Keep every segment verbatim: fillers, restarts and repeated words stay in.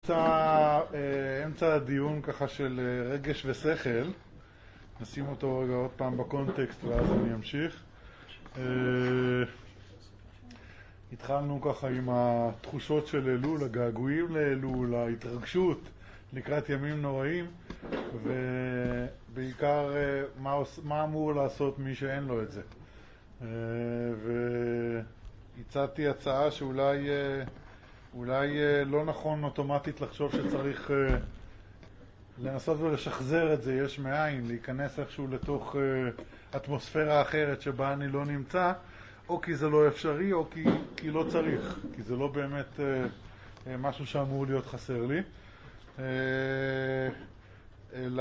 אמצע הדיון ככה של רגש ושכל, נשים אותו רגע עוד פעם בקונטקסט ואז אני אמשיך. התחלנו ככה עם התחושות של אלול, הגעגועים לאלול, ההתרגשות לקראת ימים נוראים, ובעיקר מה, מה אמור לעשות מי שאין לו את זה. והצעתי הצעה שאולי אולי לא נכון אוטומטית לחשוב שצריך לנסות ולשחזר את זה יש מאין, להיכנס איכשהו לתוך אטמוספירה אחרת שבה אני לא נמצא, או כי זה לא אפשרי או כי, כי לא צריך, כי זה לא באמת משהו שאמור להיות חסר לי, אלא,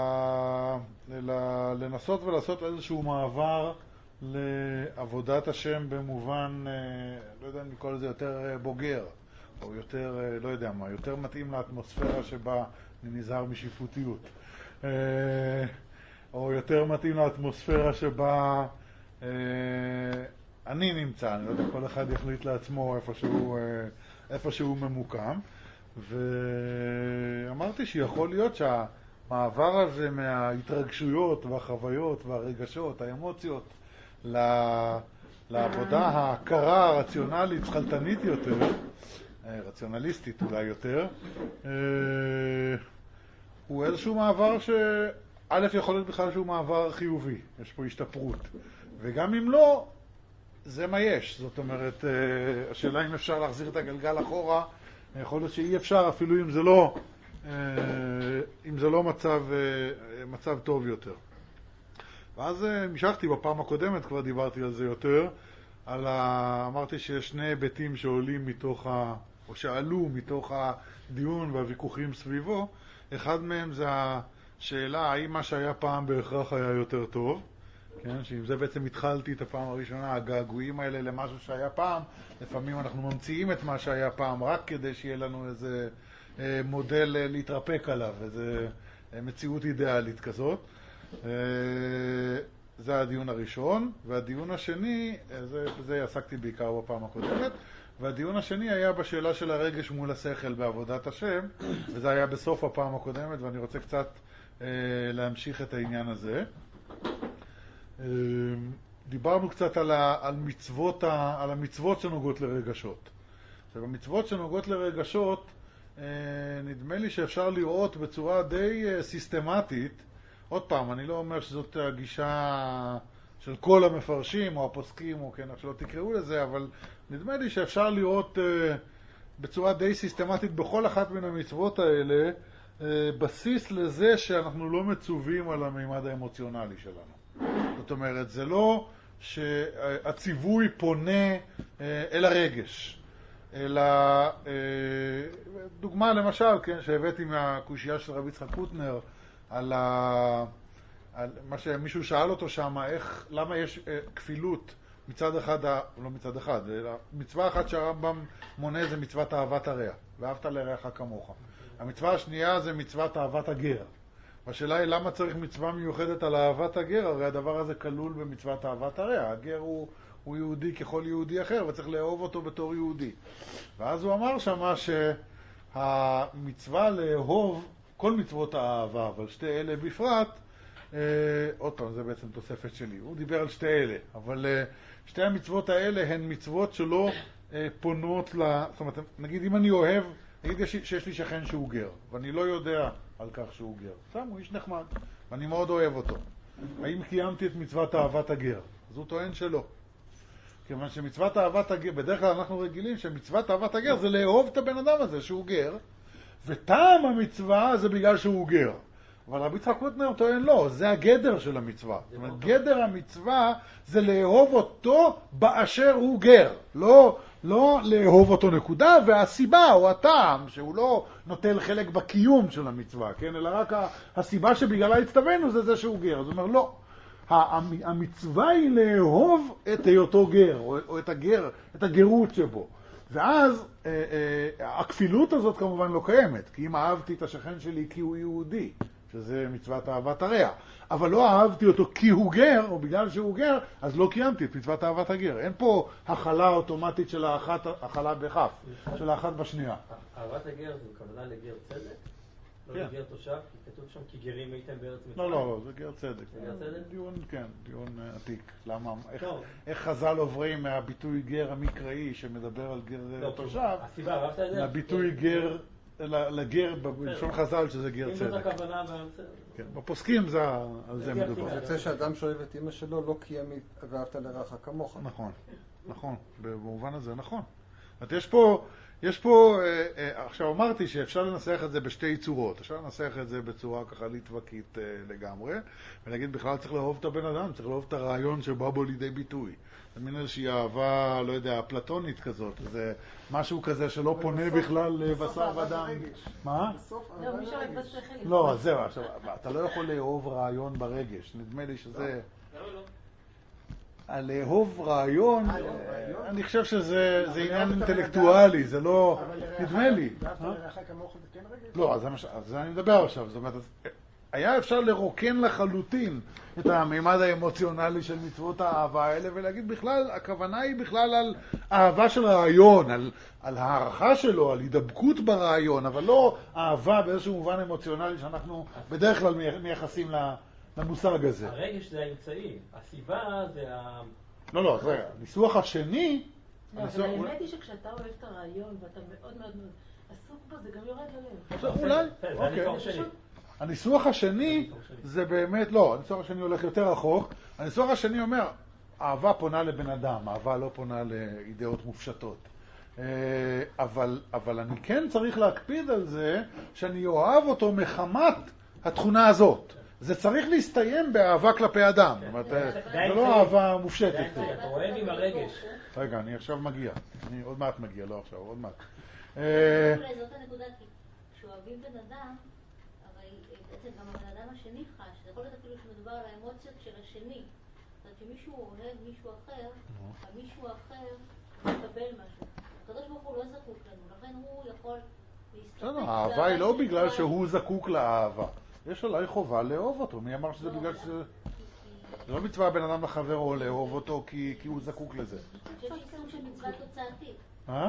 אלא לנסות ולעשות איזשהו מעבר לעבודת השם במובן, לא יודע אם נקרא לזה יותר בוגר, או יותר, לא יודע מה, יותר מתאים לאטמוספירה שבה אני נזהר משיפוטיות. או יותר מתאים לאטמוספירה שבה אני נמצא, אני לא יודע, כל אחד יחליט לעצמו איפה שהוא, איפה שהוא ממוקם. ואמרתי שיכול להיות שהמעבר הזה מההתרגשויות והחוויות והרגשות, האמוציות, לעבודה ההכרה הרציונלית, שכלתנית יותר, רציונליסטית אולי יותר, הוא איזשהו מעבר שא' יכול להיות בכלל שהוא מעבר חיובי, יש פה השתפרות, וגם אם לא, זה מה יש. זאת אומרת, השאלה אם אפשר להחזיר את הגלגל אחורה, יכול להיות שאי אפשר אפילו אם זה לא, אם זה לא מצב, מצב טוב יותר. ואז המשכתי בפעם הקודמת, כבר דיברתי על זה יותר, על ה... אמרתי שיש שני היבטים שעולים מתוך ה... או שעלו מתוך הדיון והוויכוחים סביבו. אחד מהם זה השאלה האם מה שהיה פעם בהכרח היה יותר טוב, כן? שעם זה בעצם התחלתי את הפעם הראשונה, הגעגועים האלה למשהו שהיה פעם, לפעמים אנחנו ממציאים את מה שהיה פעם רק כדי שיהיה לנו איזה מודל להתרפק עליו, איזה מציאות אידיאלית כזאת. זה הדיון הראשון, והדיון השני, זה, זה עסקתי בעיקר בפעם הקודמת, והדיון השני היה בשאלה של הרגש מול השכל בעבודת השם, וזה היה בסוף הפעם הקודמת, ואני רוצה קצת אה, להמשיך את העניין הזה. אה, דיברנו קצת על, ה, על, מצוות ה, על המצוות שנוגעות לרגשות. עכשיו, המצוות שנוגעות לרגשות, אה, נדמה לי שאפשר לראות בצורה די אה, סיסטמטית. עוד פעם, אני לא אומר שזאת הגישה של כל המפרשים או הפוסקים, או כן, שלא תקראו לזה, אבל נדמה לי שאפשר לראות uh, בצורה די סיסטמטית בכל אחת מן המצוות האלה uh, בסיס לזה שאנחנו לא מצווים על המימד האמוציונלי שלנו. זאת אומרת, זה לא שהציווי פונה uh, אל הרגש, אלא uh, דוגמה למשל, כן, שהבאתי מהקושייה של רבי יצחק קוטנר, על, ה... על מה שמישהו שאל אותו שם, איך, למה יש אה, כפילות מצד אחד, ה... לא מצד אחד, מצווה אחת שהרמב"ם מונה זה מצוות אהבת הרע, ואהבת לרעך כמוך. המצווה השנייה זה מצוות אהבת הגר. והשאלה היא למה צריך מצווה מיוחדת על אהבת הגר, הרי הדבר הזה כלול במצוות אהבת הרע. הגר הוא, הוא יהודי ככל יהודי אחר, וצריך לאהוב אותו בתור יהודי. ואז הוא אמר שם שהמצווה לאהוב כל מצוות האהבה, אבל שתי אלה בפרט, אה, עוד פעם, זה בעצם תוספת שלי. הוא דיבר על שתי אלה, אבל אה, שתי המצוות האלה הן מצוות שלא אה, פונות ל... זאת אומרת, נגיד אם אני אוהב, נגיד שיש לי שכן שהוא גר, ואני לא יודע על כך שהוא גר. סתם, הוא איש נחמד, ואני מאוד אוהב אותו. האם קיימתי את מצוות אהבת הגר? אז הוא טוען שלא. כיוון שמצוות אהבת הגר, בדרך כלל אנחנו רגילים שמצוות אהבת הגר זה לאהוב את הבן אדם הזה שהוא גר, וטעם המצווה זה בגלל שהוא גר. אבל רבי יצחק קוטנר טוען לא, זה הגדר של המצווה. זאת אומרת, גדר המצווה זה לאהוב אותו באשר הוא גר. לא, לא לאהוב אותו נקודה, והסיבה או הטעם שהוא לא נוטל חלק בקיום של המצווה, כן? אלא רק הסיבה שבגללה הצטווינו זה זה שהוא גר. זאת אומרת, לא. המצווה היא לאהוב את היותו גר, או את הגר, את הגרות שבו. ואז אה, אה, הכפילות הזאת כמובן לא קיימת, כי אם אהבתי את השכן שלי כי הוא יהודי, שזה מצוות אהבת הרע. אבל לא אהבתי אותו כי הוא גר, או בגלל שהוא גר, אז לא קיימתי את מצוות אהבת הגר. אין פה החלה אוטומטית של האחת, החלה בכף, של האחת בשנייה. אהבת הגר זו כוונה לגר צדק? לא לגר תושב? כי כתוב שם כי גרים הייתם בארץ מצרים. לא, לא, זה גר צדק. זה גר צדק? דיון, כן, דיון עתיק. למה, איך חז"ל עוברים מהביטוי גר המקראי שמדבר על גר תושב, מהביטוי גר לגר בלשון חז"ל שזה גר צדק. אם זאת הכוונה בסדר. בפוסקים זה על זה מדובר. זה יוצא שאדם שאוהב את אמא שלו לא קיים ואהבת לרעך כמוך. נכון, נכון, במובן הזה נכון. יש פה, יש פה, עכשיו אמרתי שאפשר לנסח את זה בשתי צורות. אפשר לנסח את זה בצורה ככה ליטבקית לגמרי, ולהגיד בכלל צריך לאהוב את הבן אדם, צריך לאהוב את הרעיון שבא בו לידי ביטוי. זה מין איזושהי אהבה, לא יודע, פלטונית כזאת. זה משהו כזה שלא פונה בכלל לבשר ודם. מה? לא, מי שרק בשכל. לא, זהו, עכשיו, אתה לא יכול לאהוב רעיון ברגש. נדמה לי שזה... לאהוב רעיון, אני חושב שזה עניין אינטלקטואלי, זה לא... נדמה לי. לא, אז זה אני מדבר עכשיו. זאת אומרת, היה אפשר לרוקן לחלוטין את המימד האמוציונלי של מצוות האהבה האלה, ולהגיד בכלל, הכוונה היא בכלל על אהבה של רעיון, על, על הערכה שלו, על הידבקות ברעיון, אבל לא אהבה באיזשהו מובן אמוציונלי שאנחנו בדרך כלל מייחסים למושג הזה. הרגש זה האמצעי, הסיבה זה ה... לא, לא, זה הניסוח השני... לא, אבל האמת היא שכשאתה אוהב את הרעיון ואתה מאוד מאוד מאוד עסוק בו, זה גם יורד ללב. אולי, אוקיי. הניסוח השני זה באמת, לא, הניסוח השני הולך יותר רחוק. הניסוח השני אומר, אהבה פונה לבן אדם, אהבה לא פונה לאידאות מופשטות. אבל, אבל אני כן צריך להקפיד על זה שאני אוהב אותו מחמת התכונה הזאת. זה צריך להסתיים באהבה כלפי אדם. זה לא אהבה מופשטת. אתה אוהב עם הרגש. רגע, אני עכשיו מגיע. אני עוד מעט מגיע, לא עכשיו, עוד מעט. אולי זאת הנקודה, כי כשאוהבים בן אדם, הרי בעצם גם הבן אדם השני חש, זה יכול להיות אפילו שמדובר על האמוציות של השני. זאת אומרת שמישהו אוהב מישהו אחר, ומישהו אחר מקבל משהו. הקדוש ברוך הוא לא זקוק לנו, לכן הוא יכול להסתפק. האהבה היא לא בגלל שהוא זקוק לאהבה. יש עליי חובה לאהוב אותו. מי אמר שזה בגלל שזה... זה לא מצווה בן אדם לחברו לאהוב אותו כי הוא זקוק לזה. שיש סוג של מצווה תוצאתית. אה?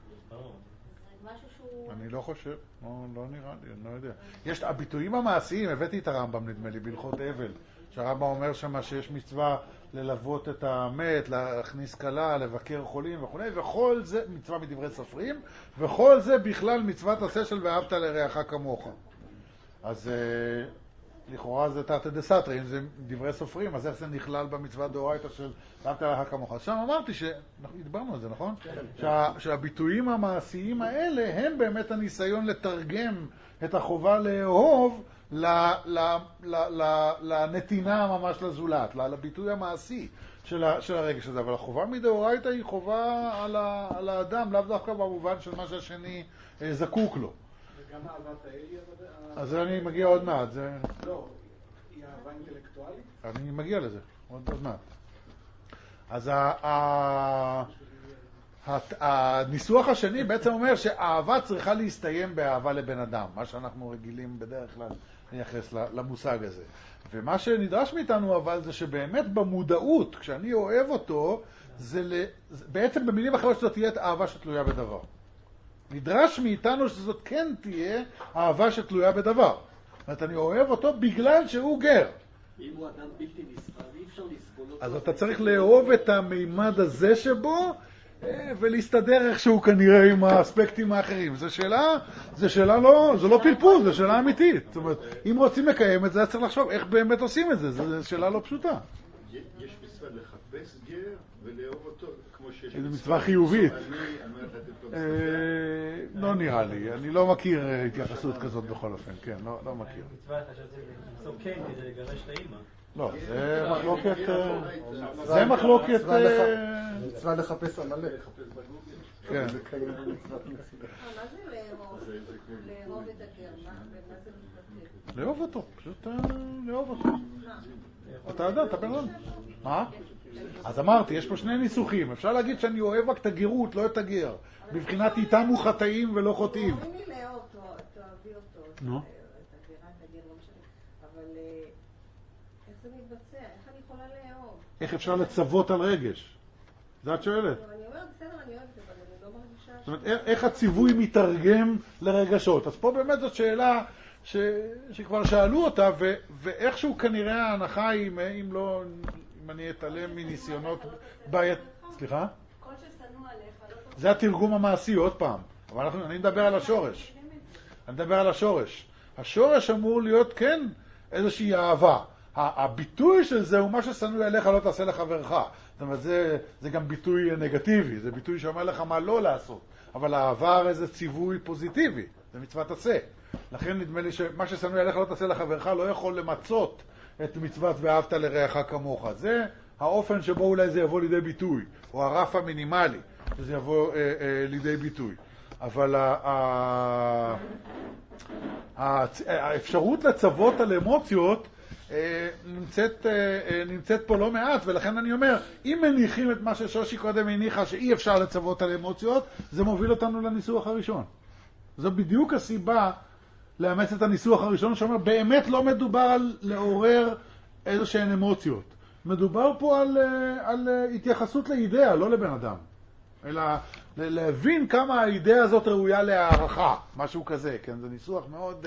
משהו שהוא... אני לא חושב, לא, לא נראה לי, אני לא יודע. יש הביטויים המעשיים, הבאתי את הרמב"ם נדמה לי, בהלכות אבל, שהרמב"ם אומר שמה שיש מצווה ללוות את המת, להכניס כלה, לבקר חולים וכו', וכל זה מצווה מדברי סופרים, וכל זה בכלל מצוות עשה של ואהבת לרעך כמוך. אז לכאורה זה תרתי דסתרי, אם זה דברי סופרים, אז איך זה נכלל במצווה דאורייתא של ואהבת לרעך כמוך? אז שם אמרתי שאנחנו הדברנו על זה, נכון? שה, שהביטויים המעשיים האלה הם באמת הניסיון לתרגם את החובה לאהוב ל, ל, ל, ל, לנתינה ממש לזולת, לביטוי המעשי של, ה, של הרגש הזה. אבל החובה מדאורייתא היא חובה על, ה, על האדם, לאו דווקא במובן של מה שהשני אה, זקוק לו. וגם אהבת האלי, אז אני מגיע עוד מעט. זה... לא, היא אהבה אינטלקטואלית? אני מגיע לזה, עוד, עוד מעט. אז ה, ה, הניסוח השני בעצם אומר שאהבה צריכה להסתיים באהבה לבן אדם, מה שאנחנו רגילים בדרך כלל לייחס למושג הזה. ומה שנדרש מאיתנו אבל זה שבאמת במודעות, כשאני אוהב אותו, זה בעצם במילים אחרות שזאת תהיה אהבה שתלויה בדבר. נדרש מאיתנו שזאת כן תהיה אהבה שתלויה בדבר. זאת אומרת, אני אוהב אותו בגלל שהוא גר. אם הוא אדם בלתי נסבל, אי אפשר לסבול אותו. אז אתה צריך לאהוב את המימד הזה שבו, ולהסתדר איכשהו כנראה עם האספקטים האחרים. זו שאלה, זו שאלה לא, זו לא פלפול, זו שאלה אמיתית. זאת אומרת, אם רוצים לקיים את זה, צריך לחשוב איך באמת עושים את זה. זו שאלה לא פשוטה. יש מצווה לחפש גר ולאהוב אותו כמו שיש... זו מצווה חיובית. לא נראה לי, אני לא מכיר התייחסות כזאת בכל אופן, כן, לא מכיר. מצווה, אתה חושב למצוא כן כדי לגרש את האמא. לא, זה מחלוקת... זה מחלוקת... מצווה לחפש עמלק. כן. זה קיים במצוות מסיבה. מה זה לאהוב את הגר? מה זה מתבטא? לאהוב אותו, פשוט לאהוב אותו. אתה יודע, אתה בן אדם. מה? אז אמרתי, יש פה שני ניסוחים. אפשר להגיד שאני אוהב רק את הגרות, לא את הגר. בבחינת איתנו חטאים ולא חוטאים. אומרים לי לאהוב, תאהבי אותו. נו. את הגרה, את הגר, לא משנה. אבל איך זה מתבצע? איך אני יכולה לאהוב? איך אפשר לצוות על רגש? זה את שואלת. אני אומרת, בסדר, אני אוהבת, אבל אני לא מרגישה... זאת אומרת, איך, איך הציווי מתרגם לרגשות? אז פה באמת זאת שאלה ש, שכבר שאלו אותה, ו, ואיכשהו כנראה ההנחה היא, אם לא, אם אני אתעלם מניסיונות בעיית... סליחה? כל ששנוא עליך, לא... זה התרגום המעשי, עוד פעם. אבל אנחנו, אני מדבר על השורש. אני מדבר על השורש. השורש אמור להיות, כן, איזושהי אהבה. הביטוי של זה הוא מה ששנוא עליך לא תעשה לחברך. זאת אומרת, זה, זה גם ביטוי נגטיבי, זה ביטוי שאומר לך מה לא לעשות. אבל האהבה הרי זה ציווי פוזיטיבי, זה מצוות עשה. לכן נדמה לי שמה ששנוא עליך לא תעשה לחברך לא יכול למצות את מצוות ואהבת לרעך כמוך. זה האופן שבו אולי זה יבוא לידי ביטוי, או הרף המינימלי שזה יבוא אה, אה, לידי ביטוי. אבל ה, ה, ה, האפשרות לצוות על אמוציות נמצאת, נמצאת פה לא מעט, ולכן אני אומר, אם מניחים את מה ששושי קודם הניחה שאי אפשר לצוות על אמוציות, זה מוביל אותנו לניסוח הראשון. זו בדיוק הסיבה לאמץ את הניסוח הראשון שאומר, באמת לא מדובר על לעורר איזושהי אמוציות. מדובר פה על, על התייחסות לאידאה, לא לבן אדם. אלא להבין כמה האידאה הזאת ראויה להערכה, משהו כזה, כן? זה ניסוח מאוד...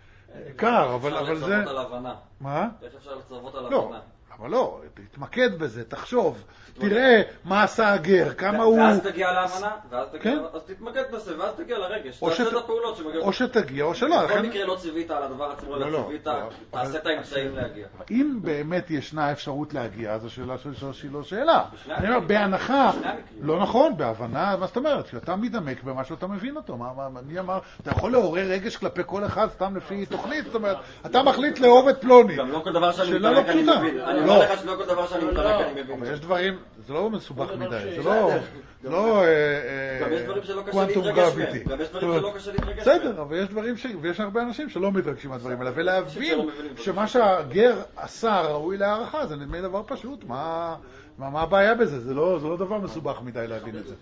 קר, אבל, אבל זה... אפשר לצוות על הבנה. מה? איך אפשר לצוות על לא, הבנה? אבל לא, תתמקד בזה, תחשוב, תראה מה עשה הגר, כמה הוא... ואז תגיע להבנה, ואז תגיע... כן? אז תתמקד בזה, ואז תגיע לרגש. או תעשה שת- את הפעולות שמגיעות. או שתגיע או שלא. בכל לכן- מקרה לא ציווית על הדבר עצמו, לא, אלא לא, ציווית, לא. תעשה אבל- את האמצעים להגיע. אם באמת ישנה אפשרות להגיע, אז השאלה של שושי לא שאלה. בשני אני אומר, המקרים. בהנחה, בשני המקרים. לא נכון, בהבנה, מה זאת אומרת? כשאתה מתעמק במשהו, אתה מבין אותו. מה, מה, מי אמר, אתה יכול לעורר רגש כלפי כל אחד, סתם לפי תוכנית, זאת אומרת, אתה מחליט לאהוב את פלוני. גם לא כל דבר שאני שאלה לא מתעמק אני פשוטה. מבין. אני לא. אומר לך שלא כל דבר שאני מתעמק אני מבין. אבל יש דברים, זה לא מסובך דבר מדי, ש- זה לא, זה לא גם יש דברים שלא קשה קוונטום להתרגש גרביטי. מהם. גם יש דברים שלא קשה להתרגש בסדר, אבל יש דברים ש... ויש הרבה אנשים שלא מתרגשים מהדברים האלה, ולהבין שלא מבינים דברים. שמה שהגר עשה ראוי להערכה, זה נדמה לי דבר פשוט, מה, מה, מה הבעיה בזה? זה לא, זה לא דבר מסובך מדי להבין את זה.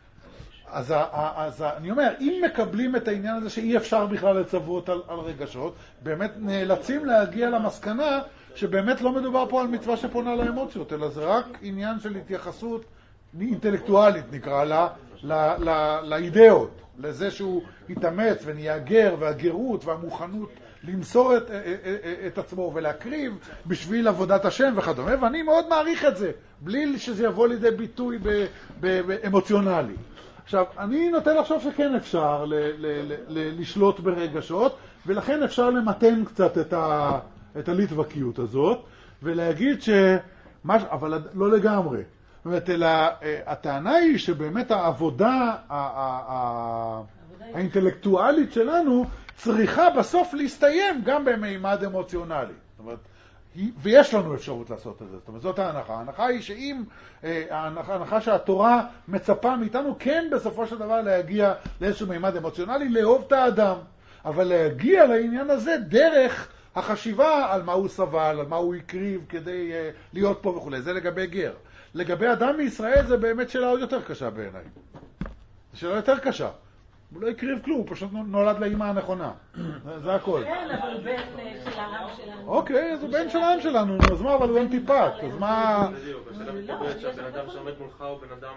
אז, ה- ה- אז ה- אני אומר, אם מקבלים את העניין הזה שאי אפשר בכלל לצוות על, על רגשות, באמת נאלצים להגיע למסקנה שבאמת לא מדובר פה על מצווה שפונה לאמוציות, אלא זה רק עניין של התייחסות אינטלקטואלית, נקרא לה, ל- ל- לאידאות, לזה שהוא יתאמץ ונהיה גר, והגרות והמוכנות למסור את, את עצמו ולהקריב בשביל עבודת השם וכדומה, ואני מאוד מעריך את זה, בלי שזה יבוא לידי ביטוי ב- ב- באמוציונלי. עכשיו, אני נוטה לחשוב שכן אפשר ל- ל- ל- לשלוט ברגשות, ולכן אפשר למתן קצת את, ה- את הליטבקיות הזאת, ולהגיד ש... מש... אבל לא לגמרי. זאת אומרת, אלא, הטענה היא שבאמת העבודה ה- ה- ה- האינטלקטואלית שלנו צריכה בסוף להסתיים גם במימד אמוציונלי. זאת אומרת, ויש לנו אפשרות לעשות את זה. זאת אומרת, זאת ההנחה. ההנחה היא שאם, ההנחה, ההנחה שהתורה מצפה מאיתנו, כן בסופו של דבר להגיע לאיזשהו מימד אמוציונלי, לאהוב את האדם. אבל להגיע לעניין הזה דרך החשיבה על מה הוא סבל, על מה הוא הקריב כדי uh, להיות פה וכו'. זה לגבי גר. לגבי אדם מישראל זה באמת שאלה עוד יותר קשה בעיניי. זו שאלה יותר קשה. הוא לא הקריב כלום, הוא פשוט נולד לאמא הנכונה. זה, זה הכל. כן, אבל הוא בן אה, של העם שלנו. אוקיי, אז הוא בן של העם שלנו, אז מה, אבל הוא אנטיפט, אז מה... בדיוק, השאלה מתקבלת שהבן אדם שעומד מולך הוא בן אדם...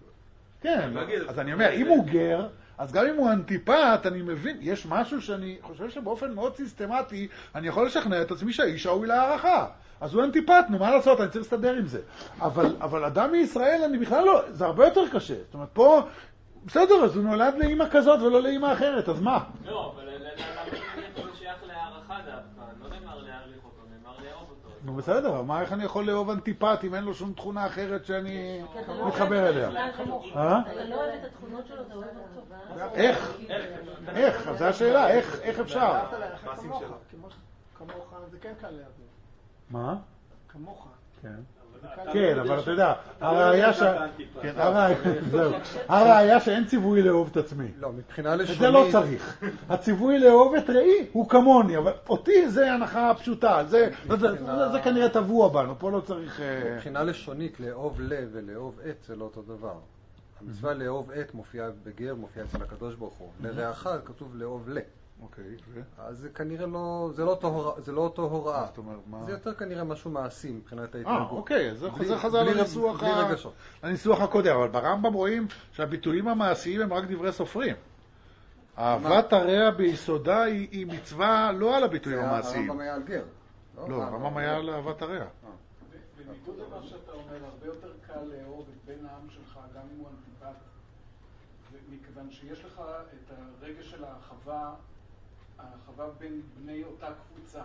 כן, אז אני אומר, אם הוא גר, אז גם אם הוא אנטיפט, אני מבין, יש משהו שאני חושב שבאופן מאוד סיסטמטי, אני יכול לשכנע את עצמי שהאיש ראוי להערכה. אז הוא אנטיפט, נו, מה לעשות, אני צריך להסתדר עם זה. אבל, אבל אדם מישראל, אני בכלל לא, זה הרבה יותר קשה. זאת אומרת, פה, בסדר, אז הוא נולד לאמא כזאת ולא לאמא אחרת, אז מה? לא, אבל למה זה שייך להערכה דווקא? לא נאמר להעריך אותו, נאמר לאהוב אותו. נו, בסדר, אבל מה, איך אני יכול לאהוב אנטיפט אם אין לו שום תכונה אחרת שאני מתחבר אליה? אה? אתה לא אוהב את התכונות שלו, אתה אוהב אותו. איך? איך? אז זו השאלה, איך, איך אפשר? ואהבת לרעך כמוך, כמו- כמוך זה כן קל להבין. מה? כמוך. כן. זה קל כן, להבין. אבל אתה יודע, הראיה ש... כן, הראיה- זהו. הראיה שאין ציווי לאהוב את עצמי. לא, מבחינה את לשונית... זה לא צריך. הציווי לאהוב את ראי הוא כמוני, אבל אותי זה הנחה פשוטה. זה, זה, זה, זה כנראה טבוע בנו, פה לא צריך... אה, מבחינה לשונית, לאהוב לב ולאהוב עת זה לא אותו דבר. המצווה לאהוב עת מופיעה בגר, מופיעה אצל הקדוש ברוך הוא. לרעך כתוב לאהוב ל. אוקיי, ו? אז זה כנראה לא, זה לא אותו הוראה, זה לא אותו הוראה. זאת אומרת, מה? זה יותר כנראה משהו מעשי מבחינת אה, ההתנהגות. אוקיי, זה בלי- חוזר חזר בלי ר- לניסוח בלי ה- רגשות. לניסוח הקודם, אבל ברמב"ם רואים שהביטויים המעשיים הם רק דברי סופרים. אהבת הרע ביסודה היא, היא מצווה לא על הביטויים זה המעשיים. הרמב"ם היה על גר. לא, הרמב"ם היה על אהבת הרע. בניגוד למה שאתה אומר, הרבה יותר קל לאהוב את בן העם שלך, גם אם הוא אנטיפט, מכיוון שיש לך את הרגע של האהבה, האהבה בין בני אותה קבוצה,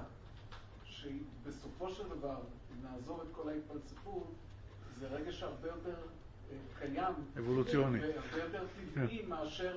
שבסופו של דבר, אם נעזוב את כל ההתפלספות, זה רגע שהרבה יותר אה, קיים, אבולוציוני. והרבה יותר טבעי מאשר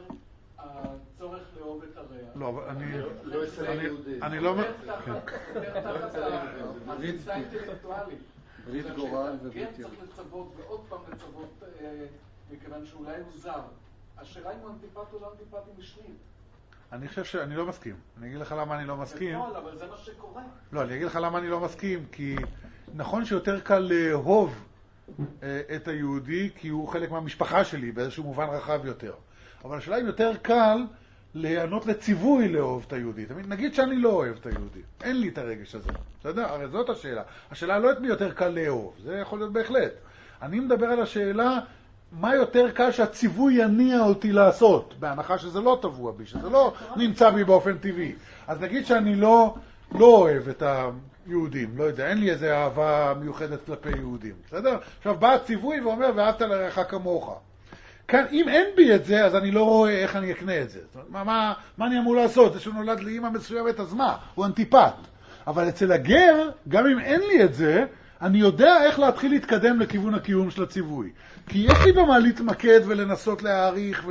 הצורך לאהוב את הרע. לא, אבל אני... לא אצל אני- היהודי. אני לא... יותר תחת תחת התפיסה האינטלקטואלית. ברית גורל וברית כן ייעוד. צריך לצוות ועוד פעם לצוות, אה, מכיוון שאולי הוא זר. השאלה אם הוא אנטיפט או לא אנטיפט היא משנית. אני חושב שאני לא מסכים. אני אגיד לך למה אני לא מסכים. נכון, אבל זה מה שקורה. לא, אני אגיד לך למה אני לא מסכים, כי נכון שיותר קל לאהוב אה, את היהודי, כי הוא חלק מהמשפחה שלי, באיזשהו מובן רחב יותר. אבל השאלה אם יותר קל להיענות לציווי לאהוב את היהודי. תמיד, נגיד שאני לא אוהב את היהודי, אין לי את הרגש הזה. בסדר? הרי זאת השאלה. השאלה לא את מי יותר קל לאהוב, זה יכול להיות בהחלט. אני מדבר על השאלה, מה יותר קל שהציווי יניע אותי לעשות, בהנחה שזה לא טבוע בי, שזה לא נמצא בי באופן טבעי. אז נגיד שאני לא, לא אוהב את היהודים, לא יודע, אין לי איזו אהבה מיוחדת כלפי יהודים. בסדר? עכשיו בא הציווי ואומר, ואהבת לרעך כמוך. כאן, אם אין בי את זה, אז אני לא רואה איך אני אקנה את זה. זאת אומרת, מה, מה, מה אני אמור לעשות? זה שנולד לאמא מסוימת, אז מה? הוא אנטיפט. אבל אצל הגר, גם אם אין לי את זה, אני יודע איך להתחיל להתקדם לכיוון הקיום של הציווי. כי יש לי במה להתמקד ולנסות להעריך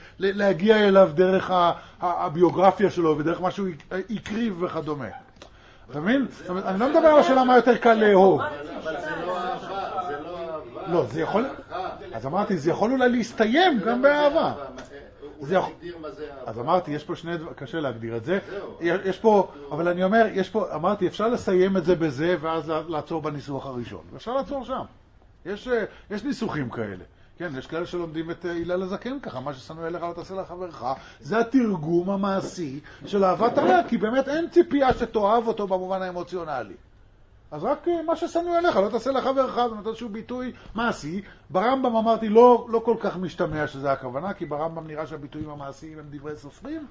ולהגיע אליו דרך הביוגרפיה שלו ודרך מה שהוא יקריב וכדומה. אתה מבין? זאת אומרת, אני לא מדבר על השאלה מה יותר קל לאהוב. אבל זה לא אהבה, זה לא אהבה. לא, זה יכול... אז אמרתי, זה יכול אולי להסתיים גם באהבה. הוא זה לא יכול- מגדיר מה זה אהבה. אז אמרתי, יש פה שני דבר, קשה להגדיר את זה. יש פה, אבל אני אומר, יש פה, אמרתי, אפשר לסיים את זה בזה ואז לעצור בניסוח הראשון. אפשר לעצור שם. יש, יש ניסוחים כאלה. כן, יש כאלה שלומדים את הילה לזקן ככה, מה ששנוא אליך לא תעשה לחברך. זה התרגום המעשי של אהבת הרע, כי באמת אין ציפייה שתאהב אותו במובן האמוציונלי. אז רק מה ששנוא אליך לא תעשה לחברך, זאת אומרת איזשהו ביטוי מעשי. ברמב"ם אמרתי לא, לא כל כך משתמע שזה הכוונה, כי ברמב"ם נראה שהביטויים המעשיים הם דברי סופרים,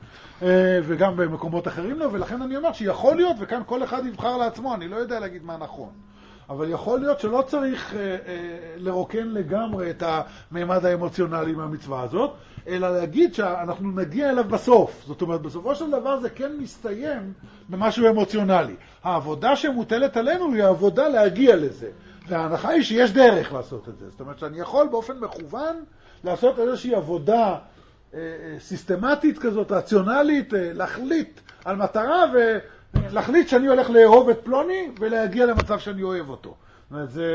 וגם במקומות אחרים לא, ולכן אני אומר שיכול להיות, וכאן כל אחד יבחר לעצמו, אני לא יודע להגיד מה נכון. אבל יכול להיות שלא צריך אה, אה, לרוקן לגמרי את הממד האמוציונלי מהמצווה הזאת, אלא להגיד שאנחנו נגיע אליו בסוף. זאת אומרת, בסופו של דבר זה כן מסתיים במשהו אמוציונלי. העבודה שמוטלת עלינו היא העבודה להגיע לזה. וההנחה היא שיש דרך לעשות את זה. זאת אומרת שאני יכול באופן מכוון לעשות איזושהי עבודה אה, אה, סיסטמטית כזאת, רציונלית, אה, להחליט על מטרה ו... להחליט שאני הולך לאהוב את פלוני ולהגיע למצב שאני אוהב אותו. זאת אומרת, זה...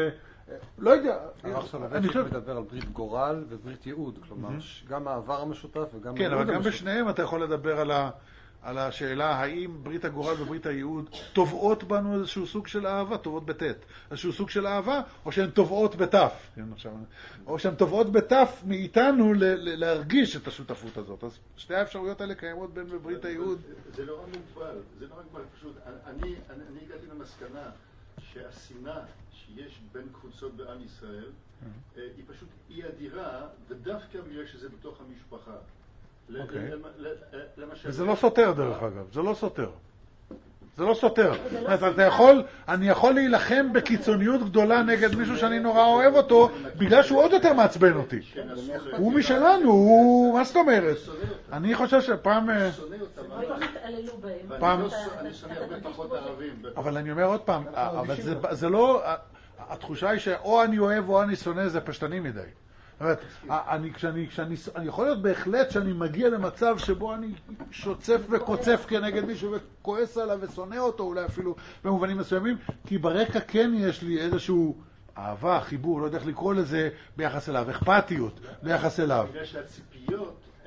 לא יודע. הרב סולובייצ'יק מדבר על ברית גורל וברית ייעוד, כלומר, גם העבר המשותף וגם כן, הייעוד אבל גם המשותף. בשניהם אתה יכול לדבר על ה... על השאלה האם ברית הגורל וברית הייעוד תובעות בנו איזשהו סוג של אהבה, תובעות בתת, איזשהו סוג של אהבה, או שהן תובעות בתף, או שהן תובעות בתף מאיתנו ל- ל- להרגיש את השותפות הזאת. אז שתי האפשרויות האלה קיימות בין בברית הייעוד. זה לא מוגבל, זה לא מוגבל, פשוט, אני, אני, אני הגעתי למסקנה שהשנאה שיש בין קבוצות בעם ישראל, היא פשוט אי אדירה, ודווקא בגלל שזה בתוך המשפחה. אוקיי. למשל... זה לא סותר דרך אגב, זה לא סותר. זה לא סותר. אתה יכול, אני יכול להילחם בקיצוניות גדולה נגד מישהו שאני נורא אוהב אותו, בגלל שהוא עוד יותר מעצבן אותי. הוא משלנו, הוא... מה זאת אומרת? אני חושב שפעם... אני שונא אותם, פעם... אני שונא הרבה פחות ערבים. אבל אני אומר עוד פעם, אבל זה לא... התחושה היא שאו אני אוהב או אני שונא, זה פשטני מדי. זאת אומרת, אני, כשאני, כשאני, אני יכול להיות בהחלט שאני מגיע למצב שבו אני שוצף וקוצף כנגד מישהו וכועס עליו ושונא אותו, אולי אפילו במובנים מסוימים, כי ברקע כן יש לי איזשהו אהבה, חיבור, לא יודע איך לקרוא לזה, ביחס אליו, אכפתיות ביחס אליו. בגלל שהציפיות הן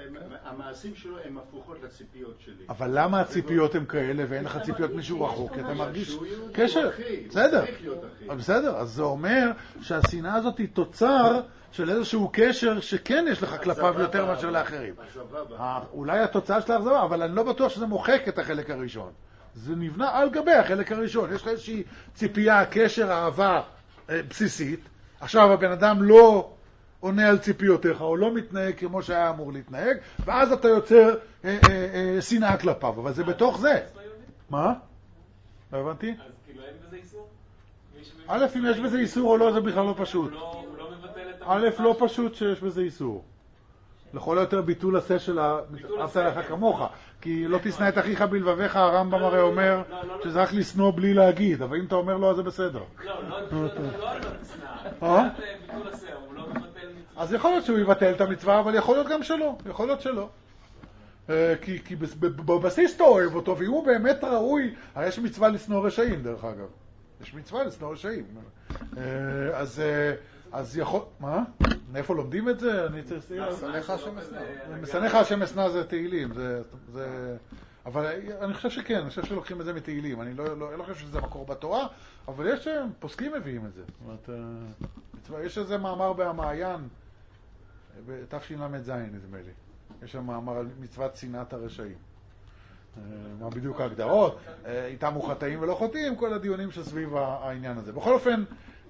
המעשים שלו הם הפוכות לציפיות שלי. אבל למה הציפיות הן כאלה ואין לך ציפיות מישהו רחוק? כי אתה מרגיש קשר. בסדר. בסדר, אז זה אומר שהשנאה הזאת היא תוצר של איזשהו קשר שכן יש לך כלפיו יותר מאשר לאחרים. אולי התוצאה של האכזבה, אבל אני לא בטוח שזה מוחק את החלק הראשון. זה נבנה על גבי החלק הראשון. יש לך איזושהי ציפייה, קשר, אהבה בסיסית. עכשיו הבן אדם לא עונה על ציפיותיך, או לא מתנהג כמו שהיה אמור להתנהג, ואז אתה יוצר אה, אה, אה, שנאה כלפיו, אבל זה בתוך זה. מה? לא הבנתי? אז כאילו אין בזה איסור? א', אם יש בזה איסור או לא, זה בכלל לא פשוט. הוא לא מבטל את א', לא פשוט שיש בזה איסור. לכל היותר ביטול עשה של אהבת לך כמוך, כי לא תשנא את אחיך בלבביך, הרמב"ם הרי אומר שזה רק לשנוא בלי להגיד, אבל אם אתה אומר לא, אז זה בסדר. לא, לא על תשנא, ביטול עשה, הוא לא מבטל מצווה. אז יכול להיות שהוא יבטל את המצווה, אבל יכול להיות גם שלא, יכול להיות שלא. כי בבסיס אתה אוהב אותו, ואם הוא באמת ראוי, הרי יש מצווה לשנוא רשעים, דרך אגב. יש מצווה לשנוא רשעים. אז... אז יכול... מה? מאיפה לומדים את זה? אני צריך... משנאיך השם אשנא. משנאיך השם אשנא זה תהילים. זה... זה... אבל אני חושב שכן, אני חושב שלוקחים את זה מתהילים. אני לא, לא, לא חושב שזה מקור בתורה, אבל יש פוסקים מביאים את זה. זאת אומרת, יש איזה מאמר במעיין, בתשל"ז נדמה לי. יש שם מאמר על מצוות שנאת הרשעים. מה בדיוק ההגדרות? איתם הוא חטאים ולא חוטאים, כל הדיונים שסביב העניין הזה. בכל אופן,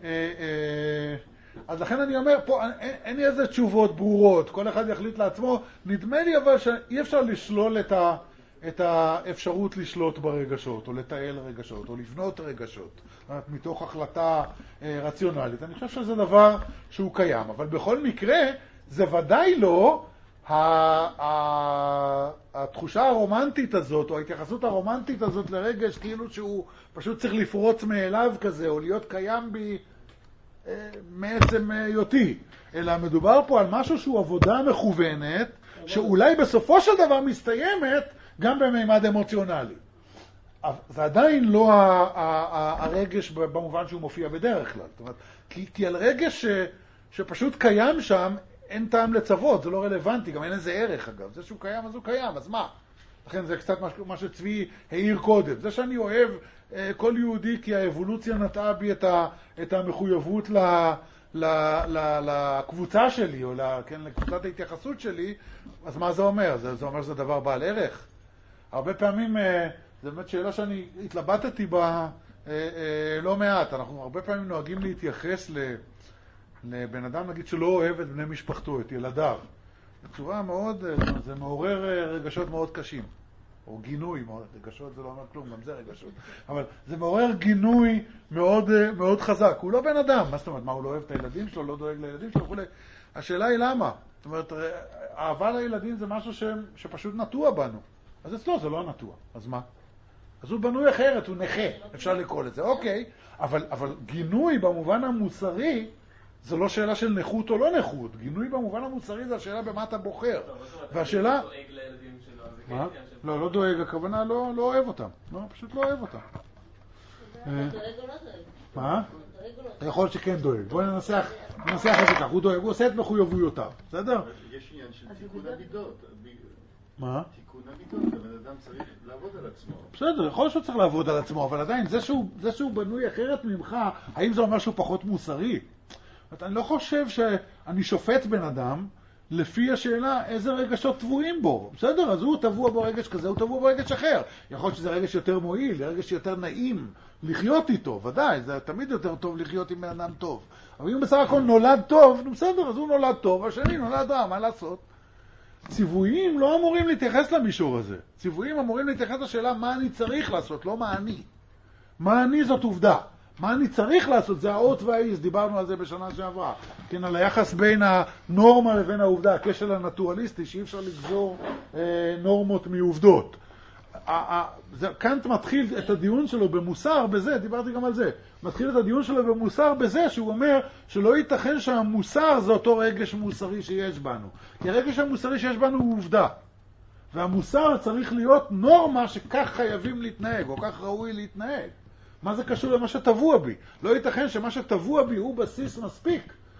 אז לכן אני אומר, פה אין, אין לי איזה תשובות ברורות, כל אחד יחליט לעצמו. נדמה לי אבל שאי אפשר לשלול את, ה, את האפשרות לשלוט ברגשות, או לתעל רגשות, או לבנות רגשות, מתוך החלטה אה, רציונלית. אני חושב שזה דבר שהוא קיים, אבל בכל מקרה זה ודאי לא ה, ה, התחושה הרומנטית הזאת, או ההתייחסות הרומנטית הזאת לרגש, כאילו שהוא פשוט צריך לפרוץ מאליו כזה, או להיות קיים בי, מעצם היותי, אלא מדובר פה על משהו שהוא עבודה מכוונת, שאולי בסופו של דבר מסתיימת גם במימד אמוציונלי. זה עדיין לא הרגש במובן שהוא מופיע בדרך כלל. זאת אומרת, כי, כי על רגש ש, שפשוט קיים שם, אין טעם לצוות, זה לא רלוונטי, גם אין איזה ערך אגב. זה שהוא קיים, אז הוא קיים, אז מה? לכן זה קצת מה שצבי העיר קודם. זה שאני אוהב כל יהודי כי האבולוציה נטעה בי את, ה, את המחויבות ל, ל, ל, לקבוצה שלי, או ל, כן, לקבוצת ההתייחסות שלי, אז מה זה אומר? זה, זה אומר שזה דבר בעל ערך. הרבה פעמים, זו באמת שאלה שאני התלבטתי בה לא מעט. אנחנו הרבה פעמים נוהגים להתייחס לבן אדם, נגיד, שלא אוהב את בני משפחתו, את ילדיו. בצורה מאוד, זה מעורר רגשות מאוד קשים. או גינוי, רגשות זה לא אומר כלום, גם זה רגשות. אבל זה מעורר גינוי מאוד, מאוד חזק. הוא לא בן אדם. מה זאת אומרת? מה, הוא לא אוהב את הילדים שלו, לא דואג לילדים שלו? וכולי. השאלה היא למה? זאת אומרת, אהבה לילדים זה משהו ש... שפשוט נטוע בנו. אז אצלו זה לא נטוע. אז מה? אז הוא בנוי אחרת, הוא נכה. אפשר לקרוא לזה. אוקיי, אבל, אבל גינוי במובן המוסרי, זה לא שאלה של נכות או לא נכות. גינוי במובן המוסרי זה השאלה במה אתה בוחר. והשאלה... מה? לא, לא דואג, הכוונה לא, לא אוהב אותם. לא, פשוט לא אוהב אותם. מה? יכול להיות שכן דואג. בואי ננסח, ננסח את זה כך. הוא דואג, הוא עושה את מחויבויותיו. בסדר? יש עניין של תיקון המידות. מה? תיקון המידות, הבן אדם צריך לעבוד על עצמו. בסדר, יכול להיות שהוא צריך לעבוד על עצמו, אבל עדיין, זה שהוא, זה שהוא בנוי אחרת ממך, האם זה אומר שהוא פחות מוסרי? אני לא חושב שאני שופט בן אדם לפי השאלה איזה רגשות טבועים בו. בסדר, אז הוא טבוע בו רגש כזה, הוא טבוע בו רגש אחר. יכול להיות שזה רגש יותר מועיל, רגש יותר נעים לחיות איתו, ודאי, זה תמיד יותר טוב לחיות עם בן אדם טוב. אבל אם בסך הכל נולד טוב, בסדר, אז הוא נולד טוב, השני נולד רע, מה לעשות? ציוויים לא אמורים להתייחס למישור הזה. ציוויים אמורים להתייחס לשאלה מה אני צריך לעשות, לא מה אני. מה אני זאת עובדה. מה אני צריך לעשות? זה האות והאיז, דיברנו על זה בשנה שעברה. כן, על היחס בין הנורמה לבין העובדה, הכשל הנטואליסטי, שאי אפשר לגזור אה, נורמות מעובדות. קאנט מתחיל את הדיון שלו במוסר בזה, דיברתי גם על זה, מתחיל את הדיון שלו במוסר בזה שהוא אומר שלא ייתכן שהמוסר זה אותו רגש מוסרי שיש בנו. כי הרגש המוסרי שיש בנו הוא עובדה. והמוסר צריך להיות נורמה שכך חייבים להתנהג, או כך ראוי להתנהג. מה זה קשור למה שטבוע בי? לא ייתכן שמה שטבוע בי הוא בסיס מספיק